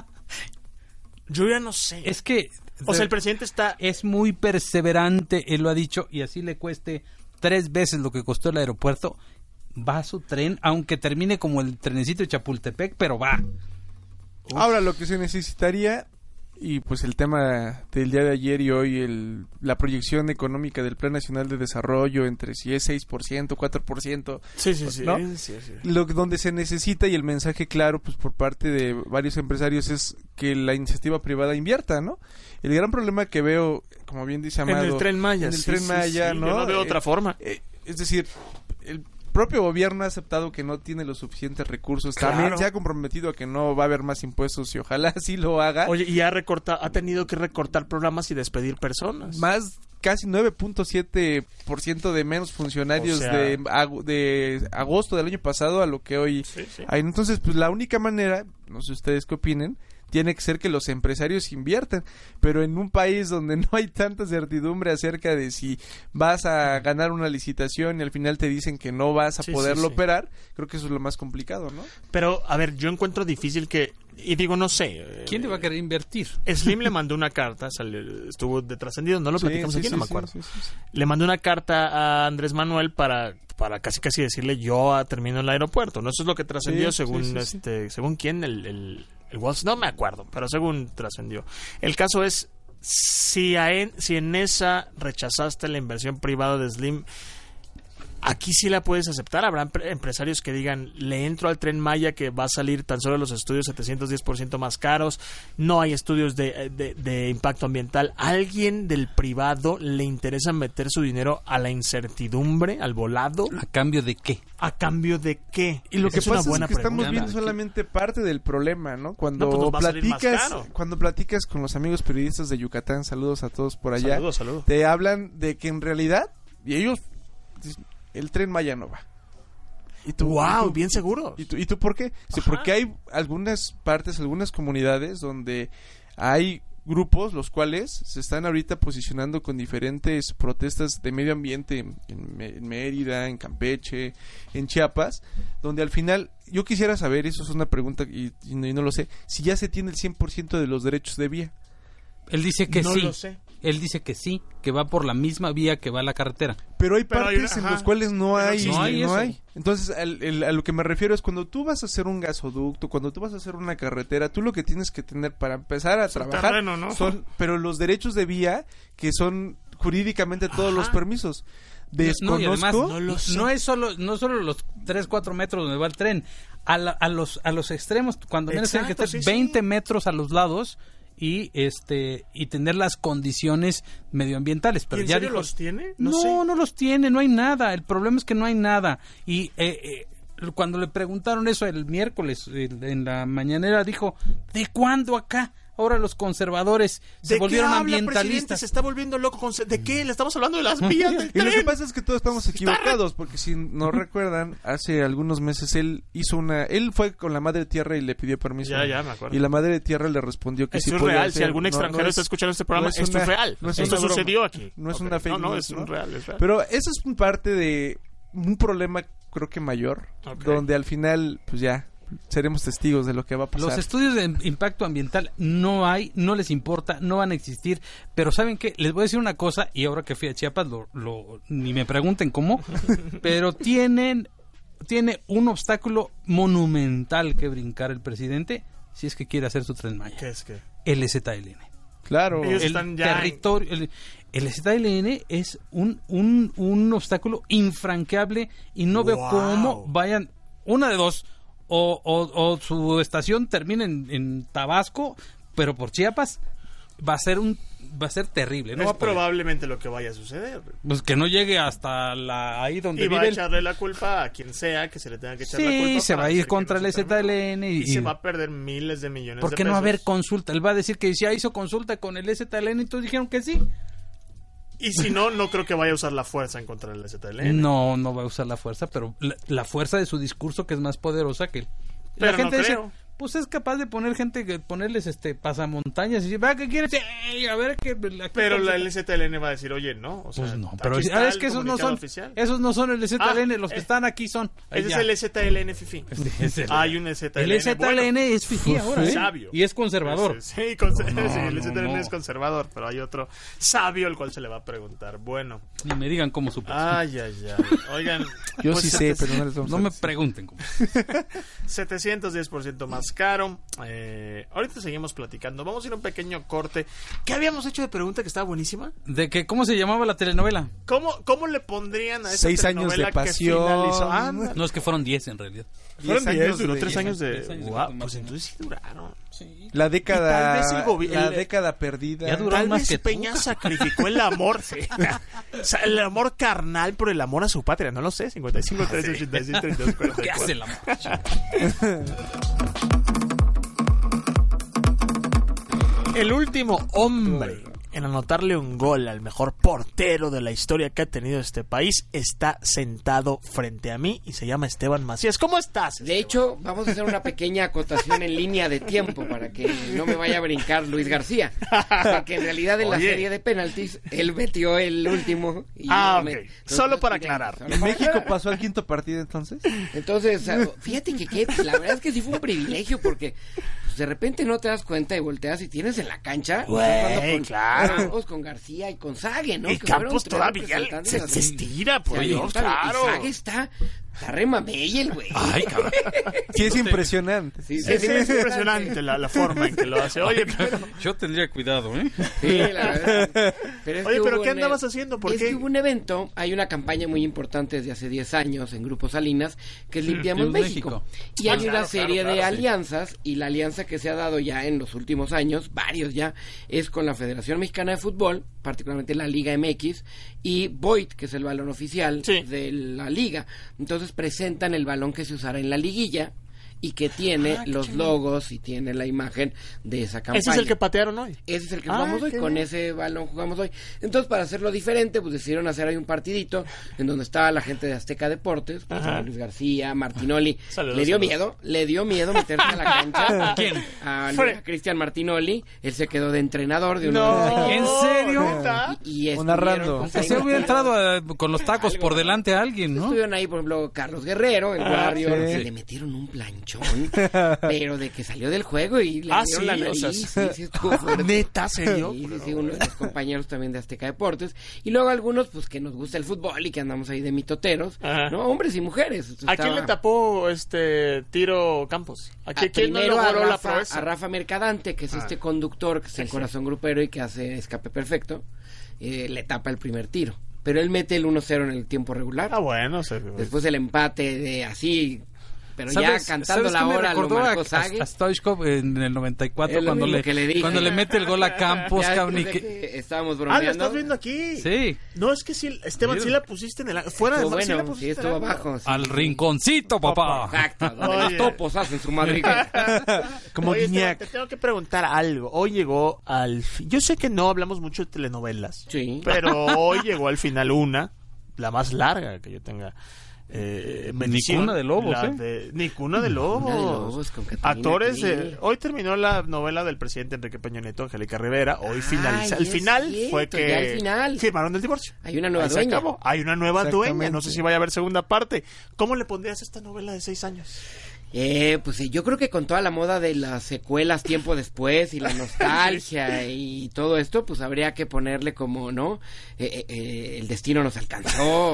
Yo ya no sé. Es que... O sea, el presidente está... Es muy perseverante, él lo ha dicho, y así le cueste tres veces lo que costó el aeropuerto, va a su tren, aunque termine como el trenecito de Chapultepec, pero va. Uf. Ahora, lo que se necesitaría, y pues el tema del día de ayer y hoy, el, la proyección económica del Plan Nacional de Desarrollo entre si es seis por ciento, cuatro por ciento, sí, sí, sí, ¿no? sí, sí. Lo donde se necesita, y el mensaje claro pues por parte de varios empresarios, es que la iniciativa privada invierta, ¿no? El gran problema que veo, como bien dice Amado, en el Tren Maya, en el sí, Tren sí, Maya, sí, ¿no? Yo no veo eh, otra forma. Eh, es decir, el propio gobierno ha aceptado que no tiene los suficientes recursos. Claro. También se ha comprometido a que no va a haber más impuestos, y ojalá así lo haga. Oye, y ha recortado, ha tenido que recortar programas y despedir personas. Más casi nueve punto siete por ciento de menos funcionarios, o sea, de, ag- de agosto del año pasado a lo que hoy sí, sí. hay. Entonces, pues la única manera, no sé ustedes qué opinen, tiene que ser que los empresarios inviertan, pero en un país donde no hay tanta certidumbre acerca de si vas a ganar una licitación y al final te dicen que no vas a sí, poderlo sí, sí. operar, creo que eso es lo más complicado, ¿no? Pero, a ver, yo encuentro difícil que, y digo, no sé. ¿Quién le va a querer invertir? Slim le mandó una carta, salió, estuvo de trascendido, no lo sí, platicamos sí, aquí, sí, no me sí, acuerdo. Sí, sí, sí. Le mandó una carta a Andrés Manuel para... para casi casi decirle yo termino el aeropuerto, ¿no? Eso es lo que trascendió sí, según sí, sí, este, sí. según quién, el, el, el Wall Street, no me acuerdo, pero según trascendió. El caso es, si, a en, si en esa rechazaste la inversión privada de Slim, aquí sí la puedes aceptar. Habrá empresarios que digan, le entro al Tren Maya que va a salir tan solo los estudios setecientos diez por ciento más caros, no hay estudios de, de, de impacto ambiental. ¿A alguien del privado le interesa meter su dinero a la incertidumbre, al volado? ¿A cambio de qué? ¿A cambio de qué? Y lo que es pasa una buena es que pregunta. estamos viendo solamente parte del problema, ¿no? Cuando no, pues platicas, cuando platicas con los amigos periodistas de Yucatán, saludos a todos por allá, saludos, saludos. Te hablan de que en realidad, y ellos, el Tren Maya no va. ¿Y tú, wow, y tú, bien seguro. ¿Y tú, ¿Y tú por qué? Sí, porque hay algunas partes, algunas comunidades donde hay grupos los cuales se están ahorita posicionando con diferentes protestas de medio ambiente en, en Mérida, en Campeche, en Chiapas, donde al final yo quisiera saber, eso es una pregunta y, y, no, y no lo sé, si ya se tiene el cien por ciento de los derechos de vía. Él dice que no sí. Lo sé. Él dice que sí, que va por la misma vía que va la carretera. Pero hay Pero partes hay, en las cuales no hay, no hay, no hay. Entonces, el, el, a lo que me refiero es cuando tú vas a hacer un gasoducto, cuando tú vas a hacer una carretera, tú lo que tienes que tener para empezar a son trabajar terreno, ¿no? son, pero los derechos de vía, que son jurídicamente todos Ajá. los permisos. Desconozco. No, y además, no, lo sé. no es solo, no solo los tres, cuatro metros donde va el tren, a, la, a los, a los extremos, cuando menos tienen que estar sí, veinte sí. metros a los lados. Y este y tener las condiciones medioambientales, pero ¿Y en ya serio dijo, los tiene? No, no, sé. no los tiene, no hay nada. El problema es que no hay nada. Y eh, eh, cuando le preguntaron eso el miércoles el, en la mañanera, dijo, ¿de cuándo acá? Ahora los conservadores se volvieron ambientalistas. Se está volviendo loco. Con... ¿De qué? Le estamos hablando de las vías del tren. Y lo que pasa es que todos estamos equivocados, porque si no recuerdan, hace algunos meses él hizo una... Él fue con la Madre Tierra y le pidió permiso. Ya, ya, me acuerdo. Y la Madre Tierra le respondió que esto sí es podía real. hacer. Si algún extranjero no, no es, está escuchando este programa, no es esto una, es real. No es esto broma. sucedió aquí. No es okay. una fake No, no, news, es un ¿no? real, es real. Pero eso es parte de un problema, creo que mayor, okay. donde al final, pues ya... seremos testigos de lo que va a pasar. Los estudios de impacto ambiental no hay, no les importa, no van a existir, pero ¿saben qué? Les voy a decir una cosa, y ahora que fui a Chiapas, lo, lo, ni me pregunten cómo, pero tienen, tiene un obstáculo monumental que brincar el presidente si es que quiere hacer su Tren Maya. ¿Qué es qué? El Z L N. Claro. Ellos el están ya territorio, en... el, el Z L N es un, un, un obstáculo infranqueable y no wow. veo cómo vayan, una de dos, O, o, o su estación termina en, en Tabasco, pero por Chiapas va a ser un va a ser terrible. No es va a probablemente lo que vaya a suceder. Pues que no llegue hasta la ahí donde y vive. Y va a echarle la culpa a quien sea que se le tenga que echar sí, la culpa. Sí, se va a ir contra no el Z L N y, y se va a perder miles de millones de pesos. ¿Por qué no va a haber consulta? Él va a decir que ya hizo consulta con el Z L N y todos dijeron que sí. Y si no, no creo que vaya a usar la fuerza en contra del Z L N. No, no va a usar la fuerza, pero la, la fuerza de su discurso que es más poderosa que él. Pero la gente no dice, creo. pues es capaz de poner gente, ponerles este pasamontañas y dice, va, ¿qué quieres? Sí, a ver qué. Pero la el Z L N va a decir, oye, no, o sea, pues no, pero es, es que esos no son, oficial. esos no son el Z L N, ah, los que eh, están aquí son. Ese es el Z L N fifi. Es el, Hay un Z L N. El Z L N bueno, es fifi ahora, ¿eh? Sabio. Y es conservador. Sí, con, no, sí el no, Z L N no. es conservador, pero hay otro sabio el cual se le va a preguntar. Bueno. Ni me digan cómo supo. Ay, ay, ay. Oigan. Yo pues sí sé, pero no les vamos No me pregunten cómo. setecientos diez por ciento más caro. Eh, ahorita seguimos platicando. Vamos a ir a un pequeño corte. ¿Qué habíamos hecho de pregunta que estaba buenísima? De que cómo se llamaba la telenovela. ¿Cómo, cómo le pondrían a esa Seis telenovela años de pasión. Que finalizó? Ah, no, es que fueron diez en realidad. Fueron diez, duró tres años de... diez años wow, de pues entonces sí duraron. Sí. La década... Tal vez el gobi- la el, década perdida. Ya duró tal más vez que Peña tú. Sacrificó el amor, sí. O sea, el amor carnal por el amor a su patria. No lo sé. cincuenta y cinco, trece, ochenta y seis, treinta y dos, cuarenta y cuatro. ¿Qué hace el amor? El último hombre en anotarle un gol al mejor portero de la historia que ha tenido este país está sentado frente a mí y se llama Esteban Macías. ¿Cómo estás, Esteban? De hecho, vamos a hacer una pequeña acotación en línea de tiempo para que no me vaya a brincar Luis García, porque en realidad en la Oye. serie de penaltis él metió el último y Ah, me... ok. Entonces, Solo para digamos, aclarar. solo ¿En para México aclarar. pasó al quinto partido entonces? Entonces, fíjate que, que la verdad es que sí fue un privilegio porque pues, de repente no te das cuenta y volteas y tienes en la cancha Güey, con, claro. con Campos, con García y con Sague, ¿no? Y Que fueron Campos tres todavía representantes se, así. se estira, por Sí, Dios, claro. claro. Y Sague está, está re mamey el güey. Ay, cabrón. Sí, es impresionante. Sí, Sí, sí, es impresionante la, la forma en que lo hace. Oye, pero, Yo tendría cuidado, ¿eh? Sí, la verdad. Pero es Oye, que pero hubo ¿qué un- andabas haciendo? ¿Por es qué? que hubo un evento, hay una campaña muy importante desde hace diez años en Grupo Salinas, que es Limpiamos Limpiamos México. México. Y Ah, hay claro, una serie claro, de claro, sí. alianzas, y la alianza que se ha dado ya en los últimos años, varios ya, es con la Federación Mexicana de Fútbol, particularmente la Liga M X, y Void, que es el balón oficial Sí. de la liga. Entonces presentan el balón que se usará en la liguilla, y que tiene Ah, qué los chido. logos y tiene la imagen de esa campaña. Ese es el que patearon hoy. Ese es el que Ah, jugamos hoy, qué con bien. ese balón jugamos hoy. Entonces, para hacerlo diferente, pues decidieron hacer ahí un partidito en donde estaba la gente de Azteca Deportes, pues, Ajá. Luis García, Martinoli. Saludos, le dio saludos. miedo, le dio miedo meterse a la cancha. ¿A quién? A, Fre- a Cristian Martinoli. Él se quedó de entrenador de uno No. de los equipos. ¿En serio? ¿Neta? Y, y O estuvieron, narrando. pues, Que ahí se hubiera metiendo- entrado a- con los tacos Algo. por delante a alguien, ¿no? Estuvieron ahí, por ejemplo, Carlos Guerrero, el Ah, Warrior, sí. que le metieron un planchón, pero de que salió del juego y le Ah, dieron sí, la o nariz, sea, sí, sí, estuvo fuerte. ¿Neta, serio? Sí, sí, sí, uno de los compañeros también de Azteca Deportes. Y luego algunos, pues, que nos gusta el fútbol y que andamos ahí de mitoteros, Ajá. ¿no? Hombres y mujeres. Entonces, ¿A quién estaba- le tapó este Tiro Campos? ¿A a- quién, quién no primero a logró la Rafa, proeza? a Rafa Mercadante, que es Ah. este conductor que está en Sí, sí. Corazón Grupero y que hace Escape Perfecto, eh, le tapa el primer tiro. Pero él mete el uno cero en el tiempo regular. Ah, bueno. Se... Después el empate de así pero ya cantando la hora lo marcó Sague. A, a Stoichkov en el noventa y cuatro cuando le, le cuando le mete el gol a Campos, cabrón, que... que estábamos bromeando. Ah, ¿lo estás viendo aquí? Sí. No, es que sí, Esteban, sí la pusiste en el... Fuera de bueno, sí la pusiste sí, estuvo abajo. Sí. Al rinconcito, papá. Exacto, donde los topos hacen su madriguera. Como Oye, Guiñac. Esteban, te tengo que preguntar algo. Hoy llegó al... Fi... Yo sé que no hablamos mucho de telenovelas. Sí. Pero hoy llegó al final una, la más larga que yo tenga. Eh, Ni Cuna de Lobos, ¿eh? De, Ni Cuna de Lobos. Cuna de Lobos con Catalina Actores. Krill. Eh, hoy terminó la novela del presidente Enrique Peña Nieto, Angélica Rivera. Hoy finaliza. Ay, El final cierto, fue que ya el final. firmaron el divorcio. Hay una nueva Ahí se dueña. acabó. Hay una nueva dueña. Exactamente. No sé si vaya a haber segunda parte. ¿Cómo le pondrías a esta novela de seis años? Eh, pues sí, yo creo que con toda la moda de las secuelas tiempo después y la nostalgia y todo esto, pues habría que ponerle como, ¿no? Eh, eh, eh, el destino nos alcanzó. o,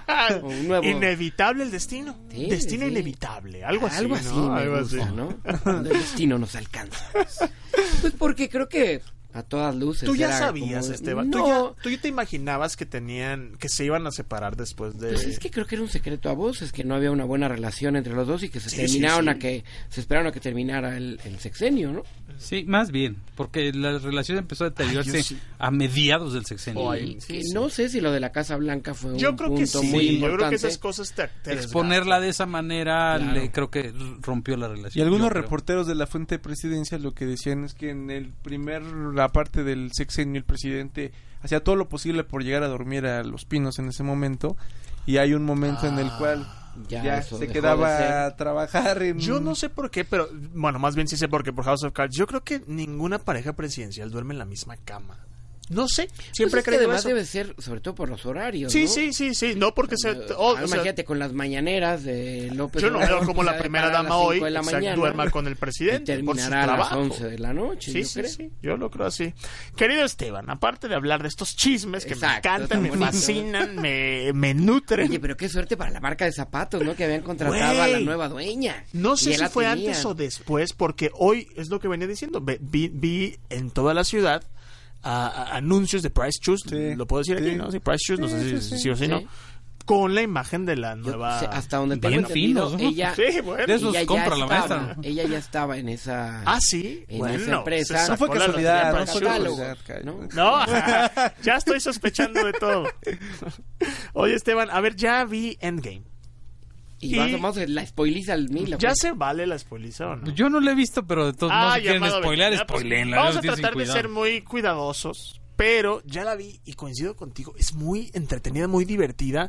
o un nuevo... Inevitable el destino. Sí, destino sí. inevitable. Algo así. Algo así, ¿no? me Algo gusta, así. ¿no? Cuando el destino nos alcanza. Pues porque creo que a todas luces. Tú ya era sabías, como- Esteban. No, ¿Tú, ya, tú ya te imaginabas que tenían, que se iban a separar después de. pues es que creo que era un secreto a voces, que no había una buena relación entre los dos y que se Sí, terminaron sí, sí. a que, se esperaron a que terminara el, el sexenio, ¿no? Sí, más bien, porque la relación empezó a deteriorarse Ay, yo sí. a mediados del sexenio. Ay, Y sí, que sí. no sé si lo de la Casa Blanca fue Yo un creo que punto sí. muy Yo importante. creo que esas cosas te, te Exponerla de esa manera, Claro. le, creo que rompió la relación. Y algunos yo creo. reporteros de la fuente de presidencia lo que decían es que en el primer, la parte del sexenio, el presidente hacía todo lo posible por llegar a dormir a Los Pinos en ese momento, y hay un momento en el cual ya ya, eso se dejó quedaba de ser. a trabajar en... Yo no sé por qué, pero bueno, más bien sí sé por qué, por House of Cards. Yo creo que ninguna pareja presidencial duerme en la misma cama. No sé, siempre Pues es que creo además eso. debe ser, sobre todo por los horarios, Sí, ¿no? sí, sí, sí, no porque se... Eh, oh, ah, o sea, imagínate con las mañaneras de López yo no veo Obrador, como que la se ha de primera parar a dama las hoy cinco de la exacto, mañana duerma con el y presidente por su terminará a las trabajo. once de la noche, Sí, yo sí, creo. sí, yo lo creo así. Querido Esteban, aparte de hablar de estos chismes que Exacto, me encantan, me tan bonito. fascinan, me, me nutren. Oye, pero qué suerte para la marca de zapatos, ¿no? Que habían contratado a la Güey. nueva dueña. No Y sé ya si la fue tenían. antes o después, porque hoy es lo que venía diciendo. Ve- Vi, vi en toda la ciudad a- a- anuncios de Price Shoes, Sí. lo puedo decir Sí. aquí, ¿no? Sí, Price Shoes, no sé Sí, si sí, sí, sí. o sí, Sí. no. Con la imagen de la Yo nueva. sé, hasta donde tengo Bien entendido, finos, ¿no? ella, Sí, bueno. De esos ella ya compra la estaba, maestra. ella ya estaba en esa... Ah, sí. en bueno, esa empresa. se No fue sacó la casualidad, lotería no Price fue Shoes. casualidad, Cayo. ¿no? No, ya estoy sospechando de todo. Oye, Esteban, a ver, ya vi Endgame. Y, Y- más o menos la spoiliza al mil. ¿o ¿Ya qué? se vale la spoiliza o no? Yo no la he visto, pero de todos modos, si quieren llamado spoilear, Betty, pues, spoilenla. Vamos a Dios, sin tratar de cuidado. ser muy cuidadosos, pero ya la vi y coincido contigo, es muy entretenida, muy divertida.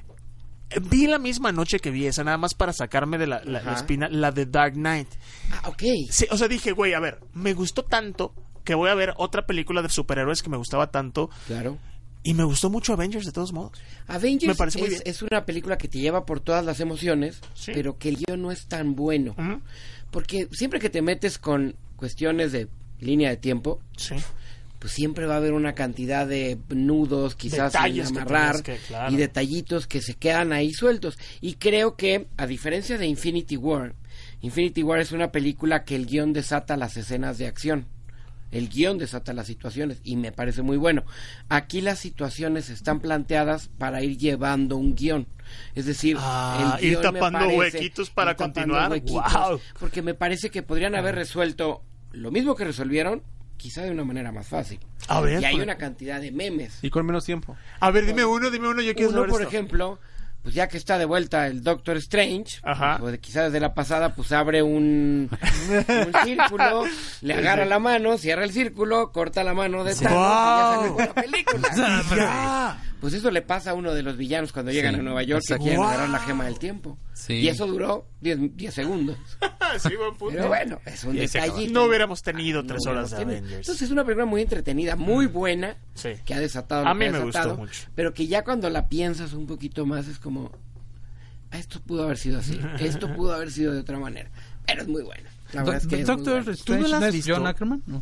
Eh, Vi la misma noche que vi esa, nada más para sacarme de la, la- la Ajá. espina, la de Dark Knight. Ah, ok. Sí, o sea, dije, güey, a ver, me gustó tanto que voy a ver otra película de superhéroes que me gustaba tanto Claro. y me gustó mucho Avengers de todos modos. Avengers Me parece muy es, bien. es una película que te lleva por todas las emociones, Sí. pero que el guión no es tan bueno. Ujú. Porque siempre que te metes con cuestiones de línea de tiempo, Sí. pues siempre va a haber una cantidad de nudos quizás Detalles sin que amarrar tienes que- claro. y detallitos que se quedan ahí sueltos. Y creo que, a diferencia de Infinity War, Infinity War es una película que el guión desata las escenas de acción. El guión desata las situaciones y me parece muy bueno. Aquí las situaciones están planteadas para ir llevando un guión. Es decir, Ah, el ir guión me tapando parece- huequitos para ir tapando continuar. huequitos, Guau. porque me parece que podrían haber resuelto lo mismo que resolvieron, quizá de una manera más fácil. A ver, y hay por- una cantidad de memes. Y con menos tiempo. A ver, dime uno, dime uno, yo quiero Uno, saber por esto. ejemplo, pues ya que está de vuelta el Doctor Strange, Ajá. pues, quizá desde la pasada, pues abre un, un círculo, le agarra la mano, cierra el círculo, corta la mano de Thanos y ya se acabó la película. Ya. Pues eso le pasa a uno de los villanos cuando llegan Sí, a Nueva York exacto. que quieren Wow. agarrar la gema del tiempo. Sí. Y eso duró diez segundos. Sí, buen punto. Pero bueno, es un Y ahí se acabó. detallito. No hubiéramos tenido No tres hubiéramos horas de tenido. Avengers. Entonces es una película muy entretenida, muy buena, Sí. que ha desatado A lo mí que ha me gustó desatado, mucho. pero que ya cuando la piensas un poquito más es como, "Ah, esto pudo haber sido así, esto pudo haber sido de otra manera", pero es muy buena. La verdad es que es muy Doctor buena. Strange, ¿Tú no la has ¿no es visto? John Ackerman? No.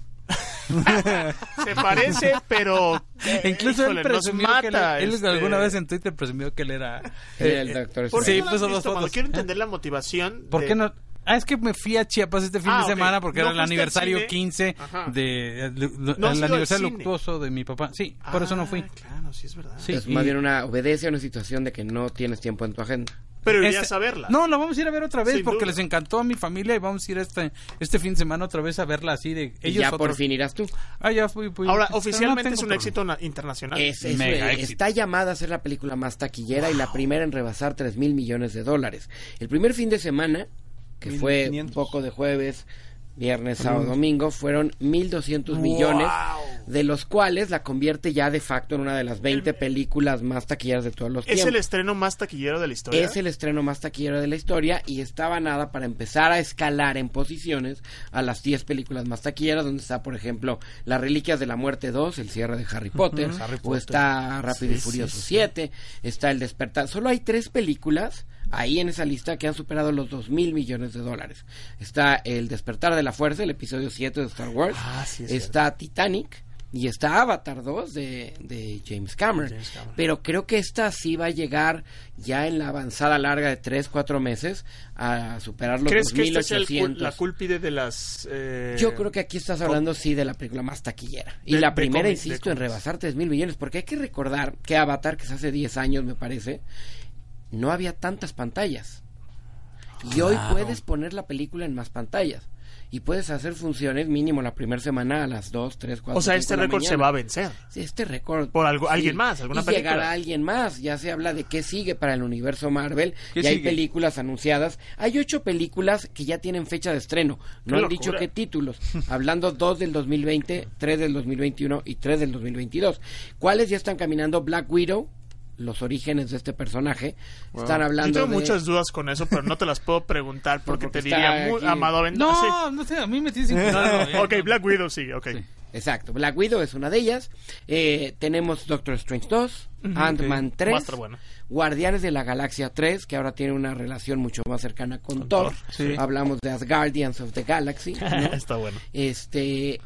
Se parece, pero eh, Incluso híjole, él nos presumió que él, mata. él este- alguna vez en Twitter presumió que él era... Era eh, el Doctor ¿Por qué Sí, no la has puso dos visto, mano? fotos. Quiero entender la motivación. ¿Por de- qué no? Ah, es que me fui a Chiapas este fin Ah, de ok. semana porque ¿No era el fuiste al aniversario cine? quince Ajá. de, de- ¿No has el ido al aniversario cine? luctuoso de mi papá. Sí, por eso no fui. Ah, claro, sí es verdad. Sí, Es y- más bien una obedece a una situación de que no tienes tiempo en tu agenda. Pero irías Este- a verla. No, la vamos a ir a ver otra vez Sin porque duda. les encantó a mi familia y vamos a ir este este fin de semana otra vez a verla así de Y ellos ya otro- por fin irás tú. Ah, ya fui, fui. Ahora, Pero no oficialmente tengo es un problema. éxito na- internacional. Es, es- Mega eh, éxito. está llamada a ser la película más taquillera y la primera en rebasar tres mil millones de dólares. El primer fin de semana, que mil fue un quinientos. poco de jueves, viernes, sábado, domingo, fueron mil doscientos millones, de los cuales la convierte ya de facto en una de las veinte películas más taquilleras de todos los ¿Es tiempos. el estreno más taquillero de la historia? Es el estreno más taquillero de la historia y estaba nada para empezar a escalar en posiciones a las diez películas más taquilleras, donde está, por ejemplo, Las Reliquias de la Muerte dos, el cierre de Harry Potter, Harry o Potter. está Rápido y Sí, Furioso sí, sí. siete, está El Despertar. Solo hay tres películas ahí en esa lista que han superado los dos mil millones de dólares. Está El Despertar de la Fuerza, el episodio siete de Star Wars, Ah, sí, es está Titanic, y está Avatar dos de, de James Cameron. James Cameron. Pero creo que esta sí va a llegar ya en la avanzada larga de tres, cuatro meses a superar los ¿Crees dos que mil este es el cul- ochocientos. la cúlpide de las... eh, Yo creo que aquí estás hablando, sí, de la película más taquillera. Y De- la de primera, cómics, de insisto, en cómics. rebasar tres mil millones. Porque hay que recordar que Avatar, que es hace diez años, me parece, no había tantas pantallas. Y hoy Claro. puedes poner la película en más pantallas. Y puedes hacer funciones mínimo la primera semana a las dos, tres, cuatro. O sea, este récord se va a vencer. Sí, este récord. Por algo- alguien más, alguna y película. llegará alguien más. Ya se habla de qué sigue para el universo Marvel. ¿Qué Y hay sigue? películas anunciadas. Hay ocho películas que ya tienen fecha de estreno. No ¡Qué han dicho locura! qué títulos. Hablando dos del dos mil veinte, tres del dos mil veintiuno y tres del dos mil veintidós. ¿Cuáles ya están caminando? Black Widow, los orígenes de este personaje. Están Yo hablando tengo de... muchas dudas con eso, pero no te las puedo preguntar porque, Porque te está diría muy aquí. Amado Aventura. No, no sé, a mí me tienes sin No, cuidado, no, eh. ok, Black Widow sí, ok. Sí. Exacto, Black Widow es una de ellas. Eh, tenemos Doctor Strange dos, Ant-Man tres, Va a estar bueno. Guardianes de la Galaxia tres, que ahora tiene una relación mucho más cercana con, Con Thor. Thor, sí. Hablamos de Asgardians of the Galaxy, ¿no? Está bueno. Este,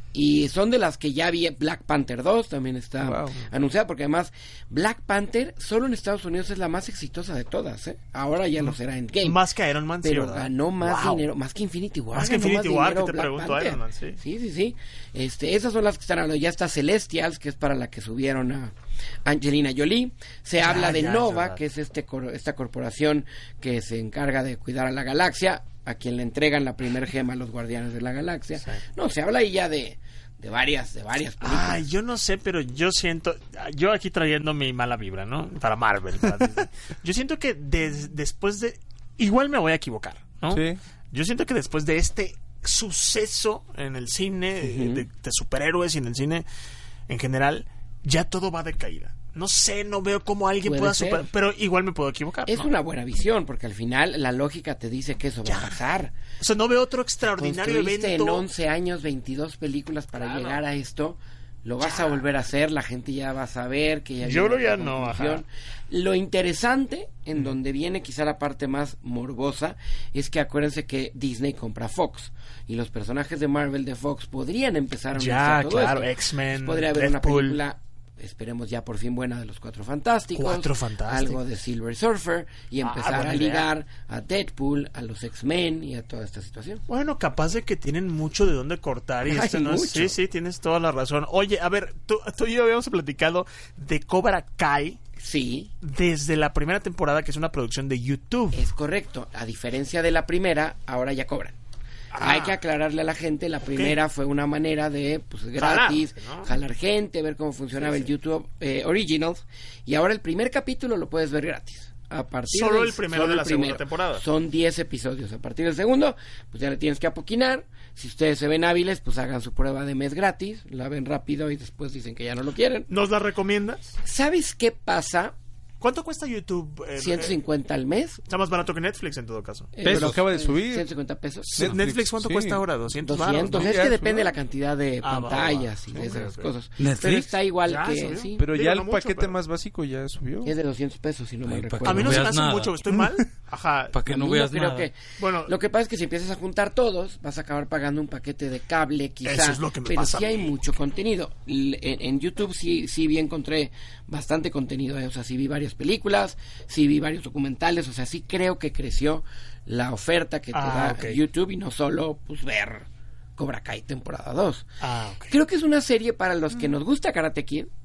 y son de las que ya vi. Black Panther dos también está Wow. anunciada, porque además Black Panther solo en Estados Unidos es la más exitosa de todas, ¿eh? Ahora ya lo será en Game. Más que Iron Man, sí, Pero ¿verdad? ganó más Wow. dinero, más que Infinity War. Más que ganó Infinity War, dinero que te Black pregunto, Panther. Iron Man, sí. Sí, sí, sí. Este, esas son las que están hablando. Ya está Celestials, que es para la que subieron a Angelina Jolie. Se Ya, habla de ya, Nova, ya. que es este cor- esta corporación que se encarga de cuidar a la galaxia, a quien le entregan la primer gema a los Guardianes de la Galaxia. No, se habla ahí ya de, de varias, de varias películas. Ay, yo no sé, pero yo siento, yo aquí trayendo mi mala vibra, ¿no? Para Marvel. Para Disney. Yo siento que des- después de, igual me voy a equivocar, ¿no? Sí. Yo siento que después de este suceso en el cine, de- de, de superhéroes y en el cine en general, ya todo va de caída. No sé, no veo cómo alguien Puede pueda ser. superar, pero igual me puedo equivocar. Es ¿no? una buena visión, porque al final la lógica te dice que eso va a pasar. O sea, no veo otro extraordinario Construiste evento. en once años veintidós películas para Claro. llegar a esto. Lo vas a volver a hacer, la gente ya va a saber que ya Yo viene creo ya la no, conclusión. ajá. Lo interesante, en donde viene quizá la parte más morbosa, es que acuérdense que Disney compra Fox. Y los personajes de Marvel de Fox podrían empezar a Ya, unirse a todo claro, esto. X-Men, Entonces, podría haber una Deadpool. película, esperemos ya por fin buena, de los Cuatro Fantásticos. Cuatro Fantásticos. Algo de Silver Surfer. Y Ah, empezar buena a idea. ligar a Deadpool, a los X-Men y a toda esta situación. Bueno, capaz de que tienen mucho de dónde cortar y Hay esto no es... mucho. Sí, sí, tienes toda la razón. Oye, a ver, tú, tú y yo habíamos platicado de Cobra Kai Sí, desde la primera temporada, que es una producción de YouTube. es correcto. A diferencia de la primera, ahora ya cobran. Ah. Hay que aclararle a la gente, la primera fue una manera de, pues, Jalar, gratis, ¿no? jalar gente, ver cómo funcionaba Sí, el sí. YouTube eh, Originals, y ahora el primer capítulo lo puedes ver gratis. A partir Solo del- el primero solo de la el segunda temporada. Son diez episodios. A partir del segundo, pues ya le tienes que apoquinar. Si ustedes se ven hábiles, pues hagan su prueba de mes gratis, la ven rápido y después dicen que ya no lo quieren. ¿Nos la recomiendas? ¿Sabes qué pasa? ¿Cuánto cuesta YouTube? Eh, ciento eh, cincuenta al mes. está más barato que Netflix en todo caso. Eh, Pero acaba de subir. ciento cincuenta pesos. Netflix, Netflix, ¿cuánto sí. cuesta ahora? doscientos varos, doscientos, ¿no? es Ya que subió. depende de la cantidad de Ah, va, va, pantallas va. y de Ok, esas ok. cosas. ¿Netflix? Pero está igual Ya que subió. sí, Pero Digo, ya no el mucho, paquete pero- más básico ya subió. es de doscientos pesos si no me Ay, pa' recuerdo. que A mí no, no se me veas hace nada. mucho, estoy mal. Ajá. Para que A no mí veas creo nada. que Bueno, lo que pasa es que si empiezas a juntar todos, vas a acabar pagando un paquete de cable, quizá. Eso es lo que me pero pasa sí a hay mí. mucho contenido. L- En, en YouTube sí, sí vi encontré bastante contenido. ¿eh? O sea, sí vi varias películas, sí vi varios documentales. O sea, sí creo que creció la oferta que te Ah, da ok. YouTube y no solo pues ver Cobra Kai temporada dos. Ah, ok. Creo que es una serie para los que nos gusta Karate Kid.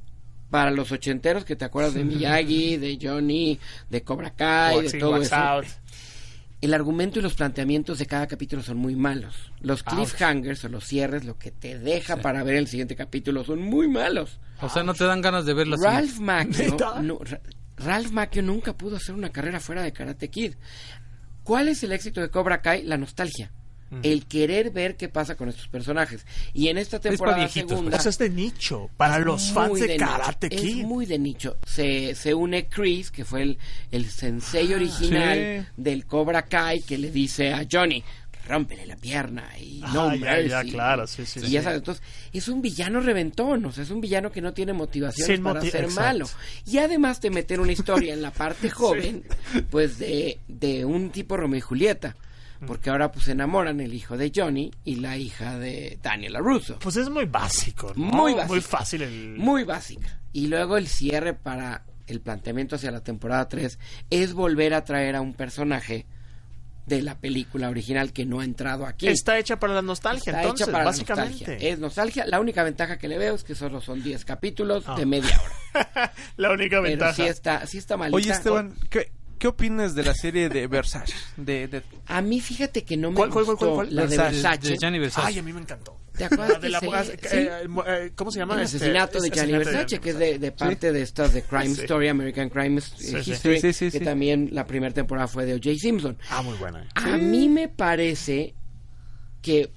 para los ochenteros que te acuerdas de Miyagi, de Johnny, de Cobra Kai, Walks de in, todo walks eso. out. El argumento y los planteamientos de cada capítulo son muy malos. Los Ouch. cliffhangers o los cierres, lo que te deja Sí. para ver el siguiente capítulo, son muy malos. O sea, no te dan ganas de verlo así. Ralph Macchio, ¿Neta? no, Ra- Ralph Macchio nunca pudo hacer una carrera fuera de Karate Kid. ¿Cuál es el éxito de Cobra Kai? La nostalgia. El querer ver qué pasa con estos personajes. Y en esta temporada viejitos, segunda... O sea, es de nicho. Para los fans muy de, nicho, Karate Kid. Es muy de nicho. Se, se une Chris, que fue el, el sensei original sí. del Cobra Kai, que le dice a Johnny, rómpele la pierna y no Ah, ya, ya, mercy. claro, sí, sí, y sí. ya sabes, entonces es un villano reventón, o sea, es un villano que no tiene motivaciones Sin para moti- ser exacto. malo. Y además te meten una historia en la parte joven, pues de, de un tipo Romeo y Julieta. Porque ahora pues se enamoran el hijo de Johnny y la hija de Daniela Russo. Pues es muy básico, ¿no? Muy básico. Muy fácil el... Muy básica. Y luego el cierre para el planteamiento hacia la temporada tres es volver a traer a un personaje de la película original que no ha entrado aquí. Está hecha para la nostalgia, Está entonces, hecha para la básicamente. nostalgia. Es nostalgia. La única ventaja que le veo es que solo son diez capítulos Ah. de media hora. La única Pero ventaja. sí está, sí está malita. Oye, Esteban, ¿qué, ¿qué opinas de la serie de Versace? De, de... A mí fíjate que no me ¿Cuál, cuál, cuál, gustó cuál, cuál? la de Versace. Versace. De Gianni Versace. Ay, a mí me encantó. ¿Te acuerdas de que la, se- eh, sí? eh, eh, ¿Cómo se llama? El Este, asesinato de es- Gianni asesinato Versace, que es de, Versace. de parte de estas de Crime Sí. Story, American Crime eh, Sí, sí. History, Sí, sí, sí, que sí. también la primera temporada fue de O J Simpson. Ah, muy buena. A mí me parece que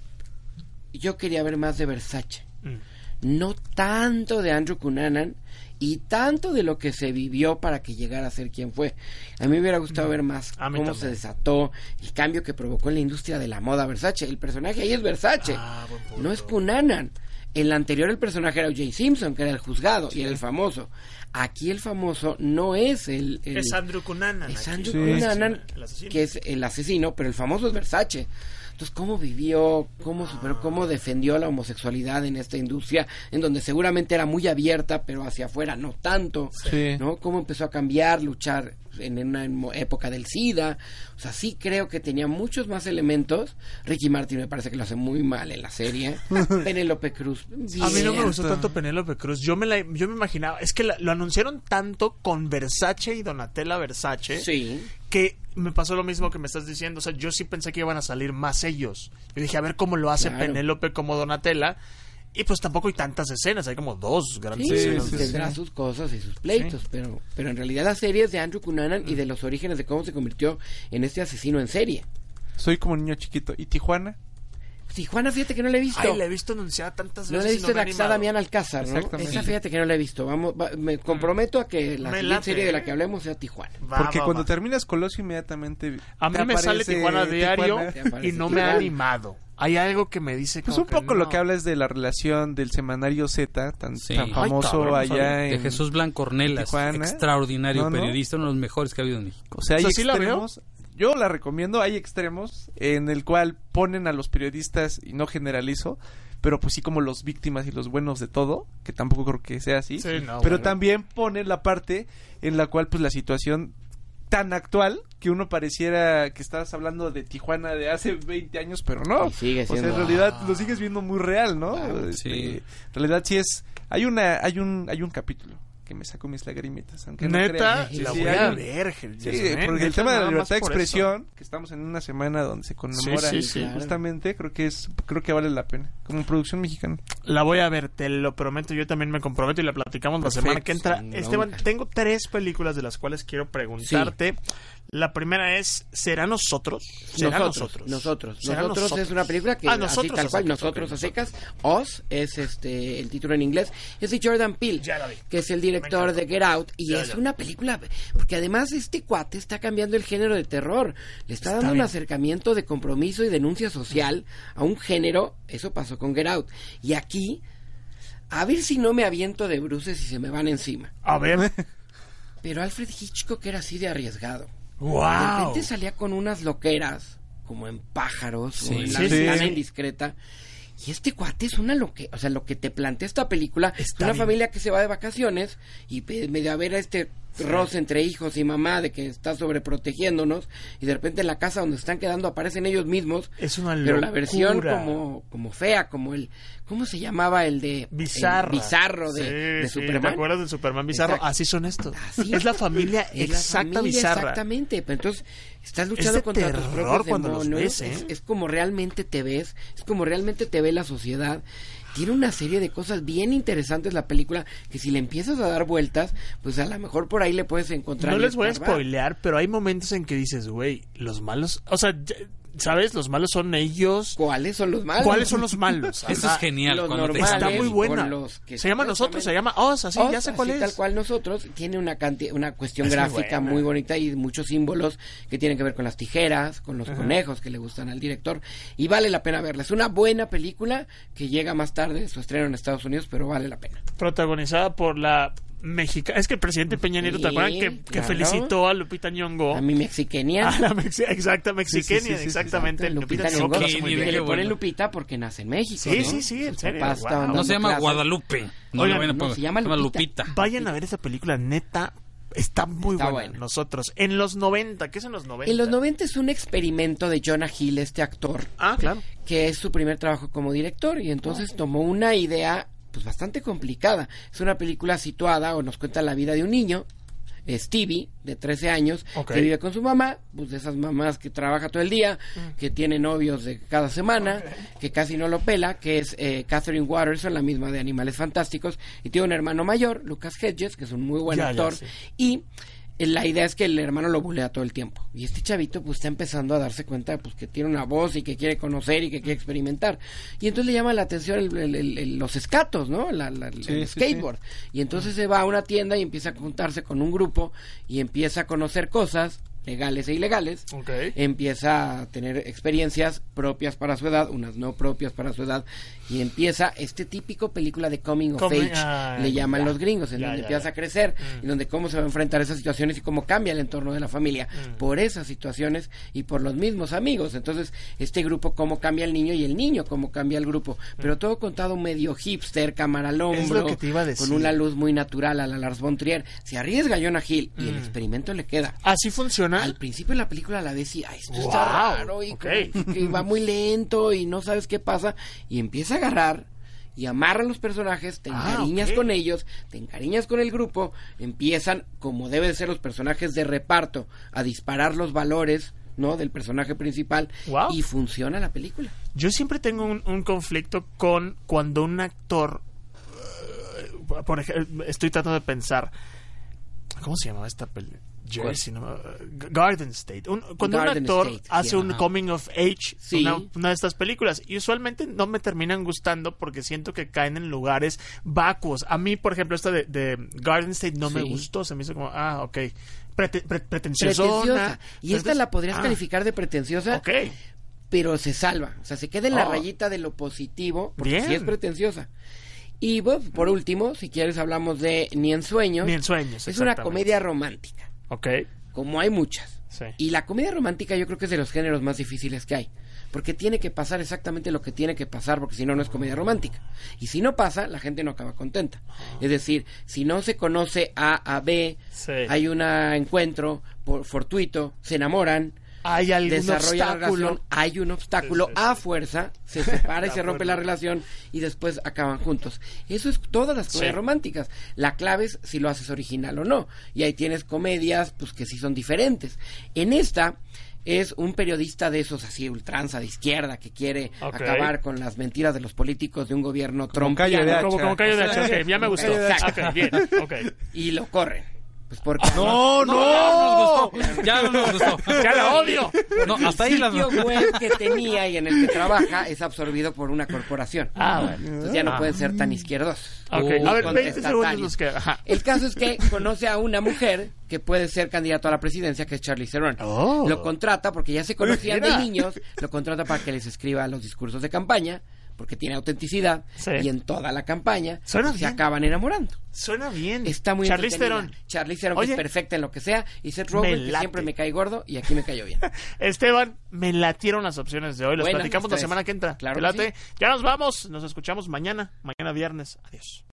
yo quería ver más de Versace, Mm. no tanto de Andrew Cunanan y tanto de lo que se vivió para que llegara a ser quien fue. A mí me hubiera gustado ver más A mí cómo también. se desató el cambio que provocó en la industria de la moda Versace. El personaje ahí es Versace, Ah, buen punto. no es Cunanan. En la anterior el personaje era O J Simpson, que era el juzgado y era el famoso. Aquí el famoso no es el... el- Es Andrew Cunanan. es aquí. Andrew Sí. Cunanan, El asesino. que es el asesino, pero el famoso es Versace. Entonces, ¿cómo vivió, cómo superó, cómo defendió la homosexualidad en esta industria, en donde seguramente era muy abierta, pero hacia afuera no tanto? Sí. ¿No? Cómo empezó a cambiar, luchar en una mo- época del SIDA. O sea, sí creo que tenía muchos más elementos. Ricky Martin me parece que lo hace muy mal en la serie. Penélope Cruz. A mí no me bien. gustó tanto Penélope Cruz. Yo me la, yo me imaginaba, es que la- lo anunciaron tanto con Versace y Donatella Versace Sí. que me pasó lo mismo que me estás diciendo. O sea, yo sí pensé que iban a salir más ellos. Yo dije, a ver cómo lo hace Claro. Penélope como Donatella. Y pues tampoco hay tantas escenas, hay como dos grandes Sí, escenas. sí, tendrá sí. sus cosas y sus pleitos, pero, pero en realidad la serie es de Andrew Cunanan y de los orígenes de cómo se convirtió en este asesino en serie. Soy como niño chiquito. ¿Y Tijuana? Tijuana, fíjate que no la he visto. Ay, la he visto anunciada tantas No veces. la he y visto no me la he que está animado. Damián Alcázar, ¿no? Exactamente. Esa fíjate que no la he visto. Vamos, va- me comprometo a que la Me siguiente late. serie de la que hablemos sea Tijuana. Va, Porque va, cuando va. terminas Colosio inmediatamente A mí te me sale aparece Tijuana diario Tijuana. Te aparece y no me ha Tijuana. animado. Hay algo que me dice Pues como un poco que lo no. que habla es de la relación del semanario Z, tan, Sí. tan Ay, famoso cabrón, no allá sabía. en... De Jesús Blanco Ornelas, Tijuana. extraordinario No, no. periodista, uno de los mejores que ha habido en México. O sea, hay O sea, ¿sí la extremos. Yo la recomiendo, hay extremos en el cual ponen a los periodistas, y no generalizo, pero pues sí como los víctimas y los buenos de todo, que tampoco creo que sea así. Sí, no, pero bueno. también ponen la parte en la cual pues la situación tan actual que uno pareciera que estás hablando de Tijuana de hace veinte años, pero no. Y sigue O sea, siendo- en realidad lo sigues viendo muy real, ¿no? Claro, Este, sí. En realidad sí es hay una hay un hay un capítulo que me sacó mis lagrimitas, aunque no Neta, crean. Sí, la sí, voy hay a un- ver. Sí, Dios mío, porque el neta, tema de nada la más libertad de por expresión, que estamos en una semana donde se conmemora Sí, sí, sí. justamente, creo que es creo que vale la pena como producción mexicana. La voy a ver, te lo prometo. Yo también me comprometo y la platicamos la Perfecto, semana que entra. sin Esteban, bronca. tengo tres películas de las cuales quiero preguntarte. La primera es, ¿será nosotros? ¿Será nosotros, nosotros? nosotros. ¿Será Nosotros es una película que Ah, así nosotros tal a cual, secas, nosotros ok, a secas. Oz es este el título en inglés, es de Jordan Peele, Ya la vi. que es el Me director encantó. de Get Out y Ya, es ya. una película porque además este cuate está cambiando el género de terror, le está, Está dando un bien. acercamiento de compromiso y denuncia social a un género, eso pasó con Get Out y aquí a ver si no me aviento de bruces y se me van encima. A ver. Pero Alfred Hitchcock era así de arriesgado. De ¡Wow! repente salía con unas loqueras, como en Pájaros Sí, o en La sí, Ventana sí. Indiscreta. Y este cuate es una loque, o sea, lo que te plantea esta película es Está una bien. familia que se va de vacaciones y pe- medio a ver a este sí. roce entre hijos y mamá de que está sobreprotegiéndonos y de repente en la casa donde están quedando aparecen ellos mismos. Es una locura. Pero la versión como, como fea, como el... ¿Cómo se llamaba el de... Bizarro. El bizarro de, sí, de sí, Superman. ¿te acuerdas del Superman bizarro? Exacto. Así son estos. Así. Es la familia Es exacta la familia, bizarra. Exactamente. Pero entonces estás luchando es de contra tus propios cuando demonios. los ves, ¿eh? es, es como realmente te ves, es como realmente te ve la sociedad. Tiene una serie de cosas bien interesantes la película, que si le empiezas a dar vueltas, pues a lo mejor por ahí le puedes encontrar. No les voy a escarbar. spoilear, pero hay momentos en que dices, güey, los malos, o sea, ¿sabes? Los malos son ellos. ¿Cuáles son los malos? ¿Cuáles son los malos? Eso es genial. Los cuando te- normales, Está muy buena. con los que Se llama Nosotros, se llama Oz, así, Oz, ya sé cuál así es. tal cual nosotros, tiene una canti- una cuestión Es muy gráfica buena. muy bonita y muchos símbolos que tienen que ver con las tijeras, con los conejos que le gustan al director, y vale la pena verla. Es una buena película que llega más tarde de su estreno en Estados Unidos, pero vale la pena. Protagonizada por la mexicana. Es que el presidente Peña Nieto, ¿te Sí, acuerdas que, que claro. felicitó a Lupita Nyong'o? A mi mexiquenia. A la mexi- exacta mexiquenia, Sí, sí, sí, sí, exactamente. Exacto, Lupita, Lupita Nyong'o Nyong'o, lo hace muy que bien. que le Qué ponen bueno. Lupita porque nace en México, Sí, ¿no? sí, sí, en Su serio, papá wow. estaba No dando se llama clases. Guadalupe. No Oigan, le vayan a no, poner- se llama Lupita. Vayan a ver esa película, neta. Está muy Está buena. buena. Nosotros, en los noventa, ¿qué es en los noventa? En los noventa es un experimento de Jonah Hill, este actor, Ah, claro. que es su primer trabajo como director, y entonces tomó una idea pues bastante complicada. Es una película situada, o nos cuenta la vida de un niño, Stevie, de trece años, Ok. que vive con su mamá, pues de esas mamás que trabaja todo el día, que tiene novios de cada semana, que casi no lo pela, que es eh, Catherine Watterson, la misma de Animales Fantásticos, y tiene un hermano mayor, Lucas Hedges, que es un muy buen Ya, ya, actor, sí. y eh, la idea es que el hermano lo bulea todo el tiempo. Y este chavito pues está empezando a darse cuenta pues que tiene una voz y que quiere conocer y que quiere experimentar. Y entonces le llama la atención el- el- el- el- los escatos, ¿no? La, la- el Sí, sí, skateboard. Y entonces se va a una tienda y empieza a juntarse con un grupo y empieza a conocer cosas legales e ilegales. Ok. Empieza a tener experiencias propias para su edad, unas no propias para su edad, y empieza este típico película de coming of Coming- age, ah, le llaman ya. los gringos, en Ya, donde ya, empieza ya. a crecer, Mm. y donde cómo se va a enfrentar a esas situaciones y cómo cambia el entorno de la familia Mm. por esas situaciones y por los mismos amigos. Entonces, este grupo, cómo cambia el niño, y el niño, cómo cambia el grupo, pero todo contado medio hipster, cámara al hombro, Es lo que te iba a decir. con una luz muy natural a la Lars von Trier. Se arriesga Jonah Hill y el Mm. experimento le queda. ¿Así funciona? Al principio la película la ves y ay, esto Wow, está raro y ok. como que va muy lento y no sabes qué pasa, y empieza a agarrar y amarra a los personajes, te Ah, encariñas ok. con ellos, te encariñas con el grupo, empiezan, como deben de ser los personajes de reparto, a disparar los valores, ¿no?, del personaje principal, Wow. y funciona la película. Yo siempre tengo un, un conflicto con cuando un actor, eh, por ejemplo, estoy tratando de pensar, ¿cómo se llamaba esta película? Jersey, no, Garden State. Un- cuando Garden un actor State, sí, hace un ajá. coming of age, Sí. una, una de estas películas, y usualmente no me terminan gustando porque siento que caen en lugares vacuos. A mí, por ejemplo, esta de, de Garden State no me Sí. gustó, se me hizo como, ah, ok, Prete, pre- pretenciosona. Pretenciosa. Y esta Pretes- la podrías ah, calificar de pretenciosa, Ok. pero se salva, o sea, se queda en la Oh. rayita de lo positivo, porque Bien. sí es pretenciosa. Y bueno, por último, si quieres hablamos de Ni en sueños. Ni en sueños. Es una exactamente. comedia romántica, Ok. como hay muchas. Sí. Y la comedia romántica yo creo que es de los géneros más difíciles que hay, porque tiene que pasar exactamente lo que tiene que pasar, porque si no, no es comedia romántica. Y si no pasa, la gente no acaba contenta. Es decir, si no se conoce A a B, Sí. hay un encuentro por, fortuito, se enamoran, Hay algún desarrolla la obstáculo. relación, hay un obstáculo, Sí, sí, sí. a fuerza se separa y A se rompe fuerza. la relación y después acaban juntos. Eso es todas las comedias Sí. románticas. La clave es si lo haces original o no. Y ahí tienes comedias pues que sí son diferentes. En esta es un periodista de esos así ultranza de izquierda que quiere Ok. acabar con las mentiras de los políticos de un gobierno Como Cayo de trumpiano, Hacha. Como, como callo de hacha, ok, ya me gustó. Exacto. Ok, bien, ok. y lo corren. Pues porque No, no. Ya no nos gustó. Ya no nos gustó. ¡Ya la odio! No, hasta ahí el las sitio web que tenía y en el que trabaja es absorbido por una corporación. Ah, bueno. Entonces ya no Ah. pueden ser tan izquierdosos. Ok, Uh, a ver, veinte contestatarios. segundos nos queda. Ajá. El caso es que conoce a una mujer que puede ser candidato a la presidencia, que es Charlize Theron. Oh. Lo contrata porque ya se conocían Mira. de niños, lo contrata para que les escriba los discursos de campaña, porque tiene autenticidad, Sí. y en toda la campaña Suena se bien. acaban enamorando. Suena bien. Está muy Charlize entretenida. Theron. Charlize Theron, que Oye, es perfecta en lo que sea, y Seth me Rogen, que late. siempre me cae gordo, y aquí me cayó bien. Esteban, me latieron las opciones de hoy. Las Buenas platicamos las la tres. semana que entra. Claro ¿Te que late? Ya nos vamos. Nos escuchamos mañana. Mañana viernes. Adiós.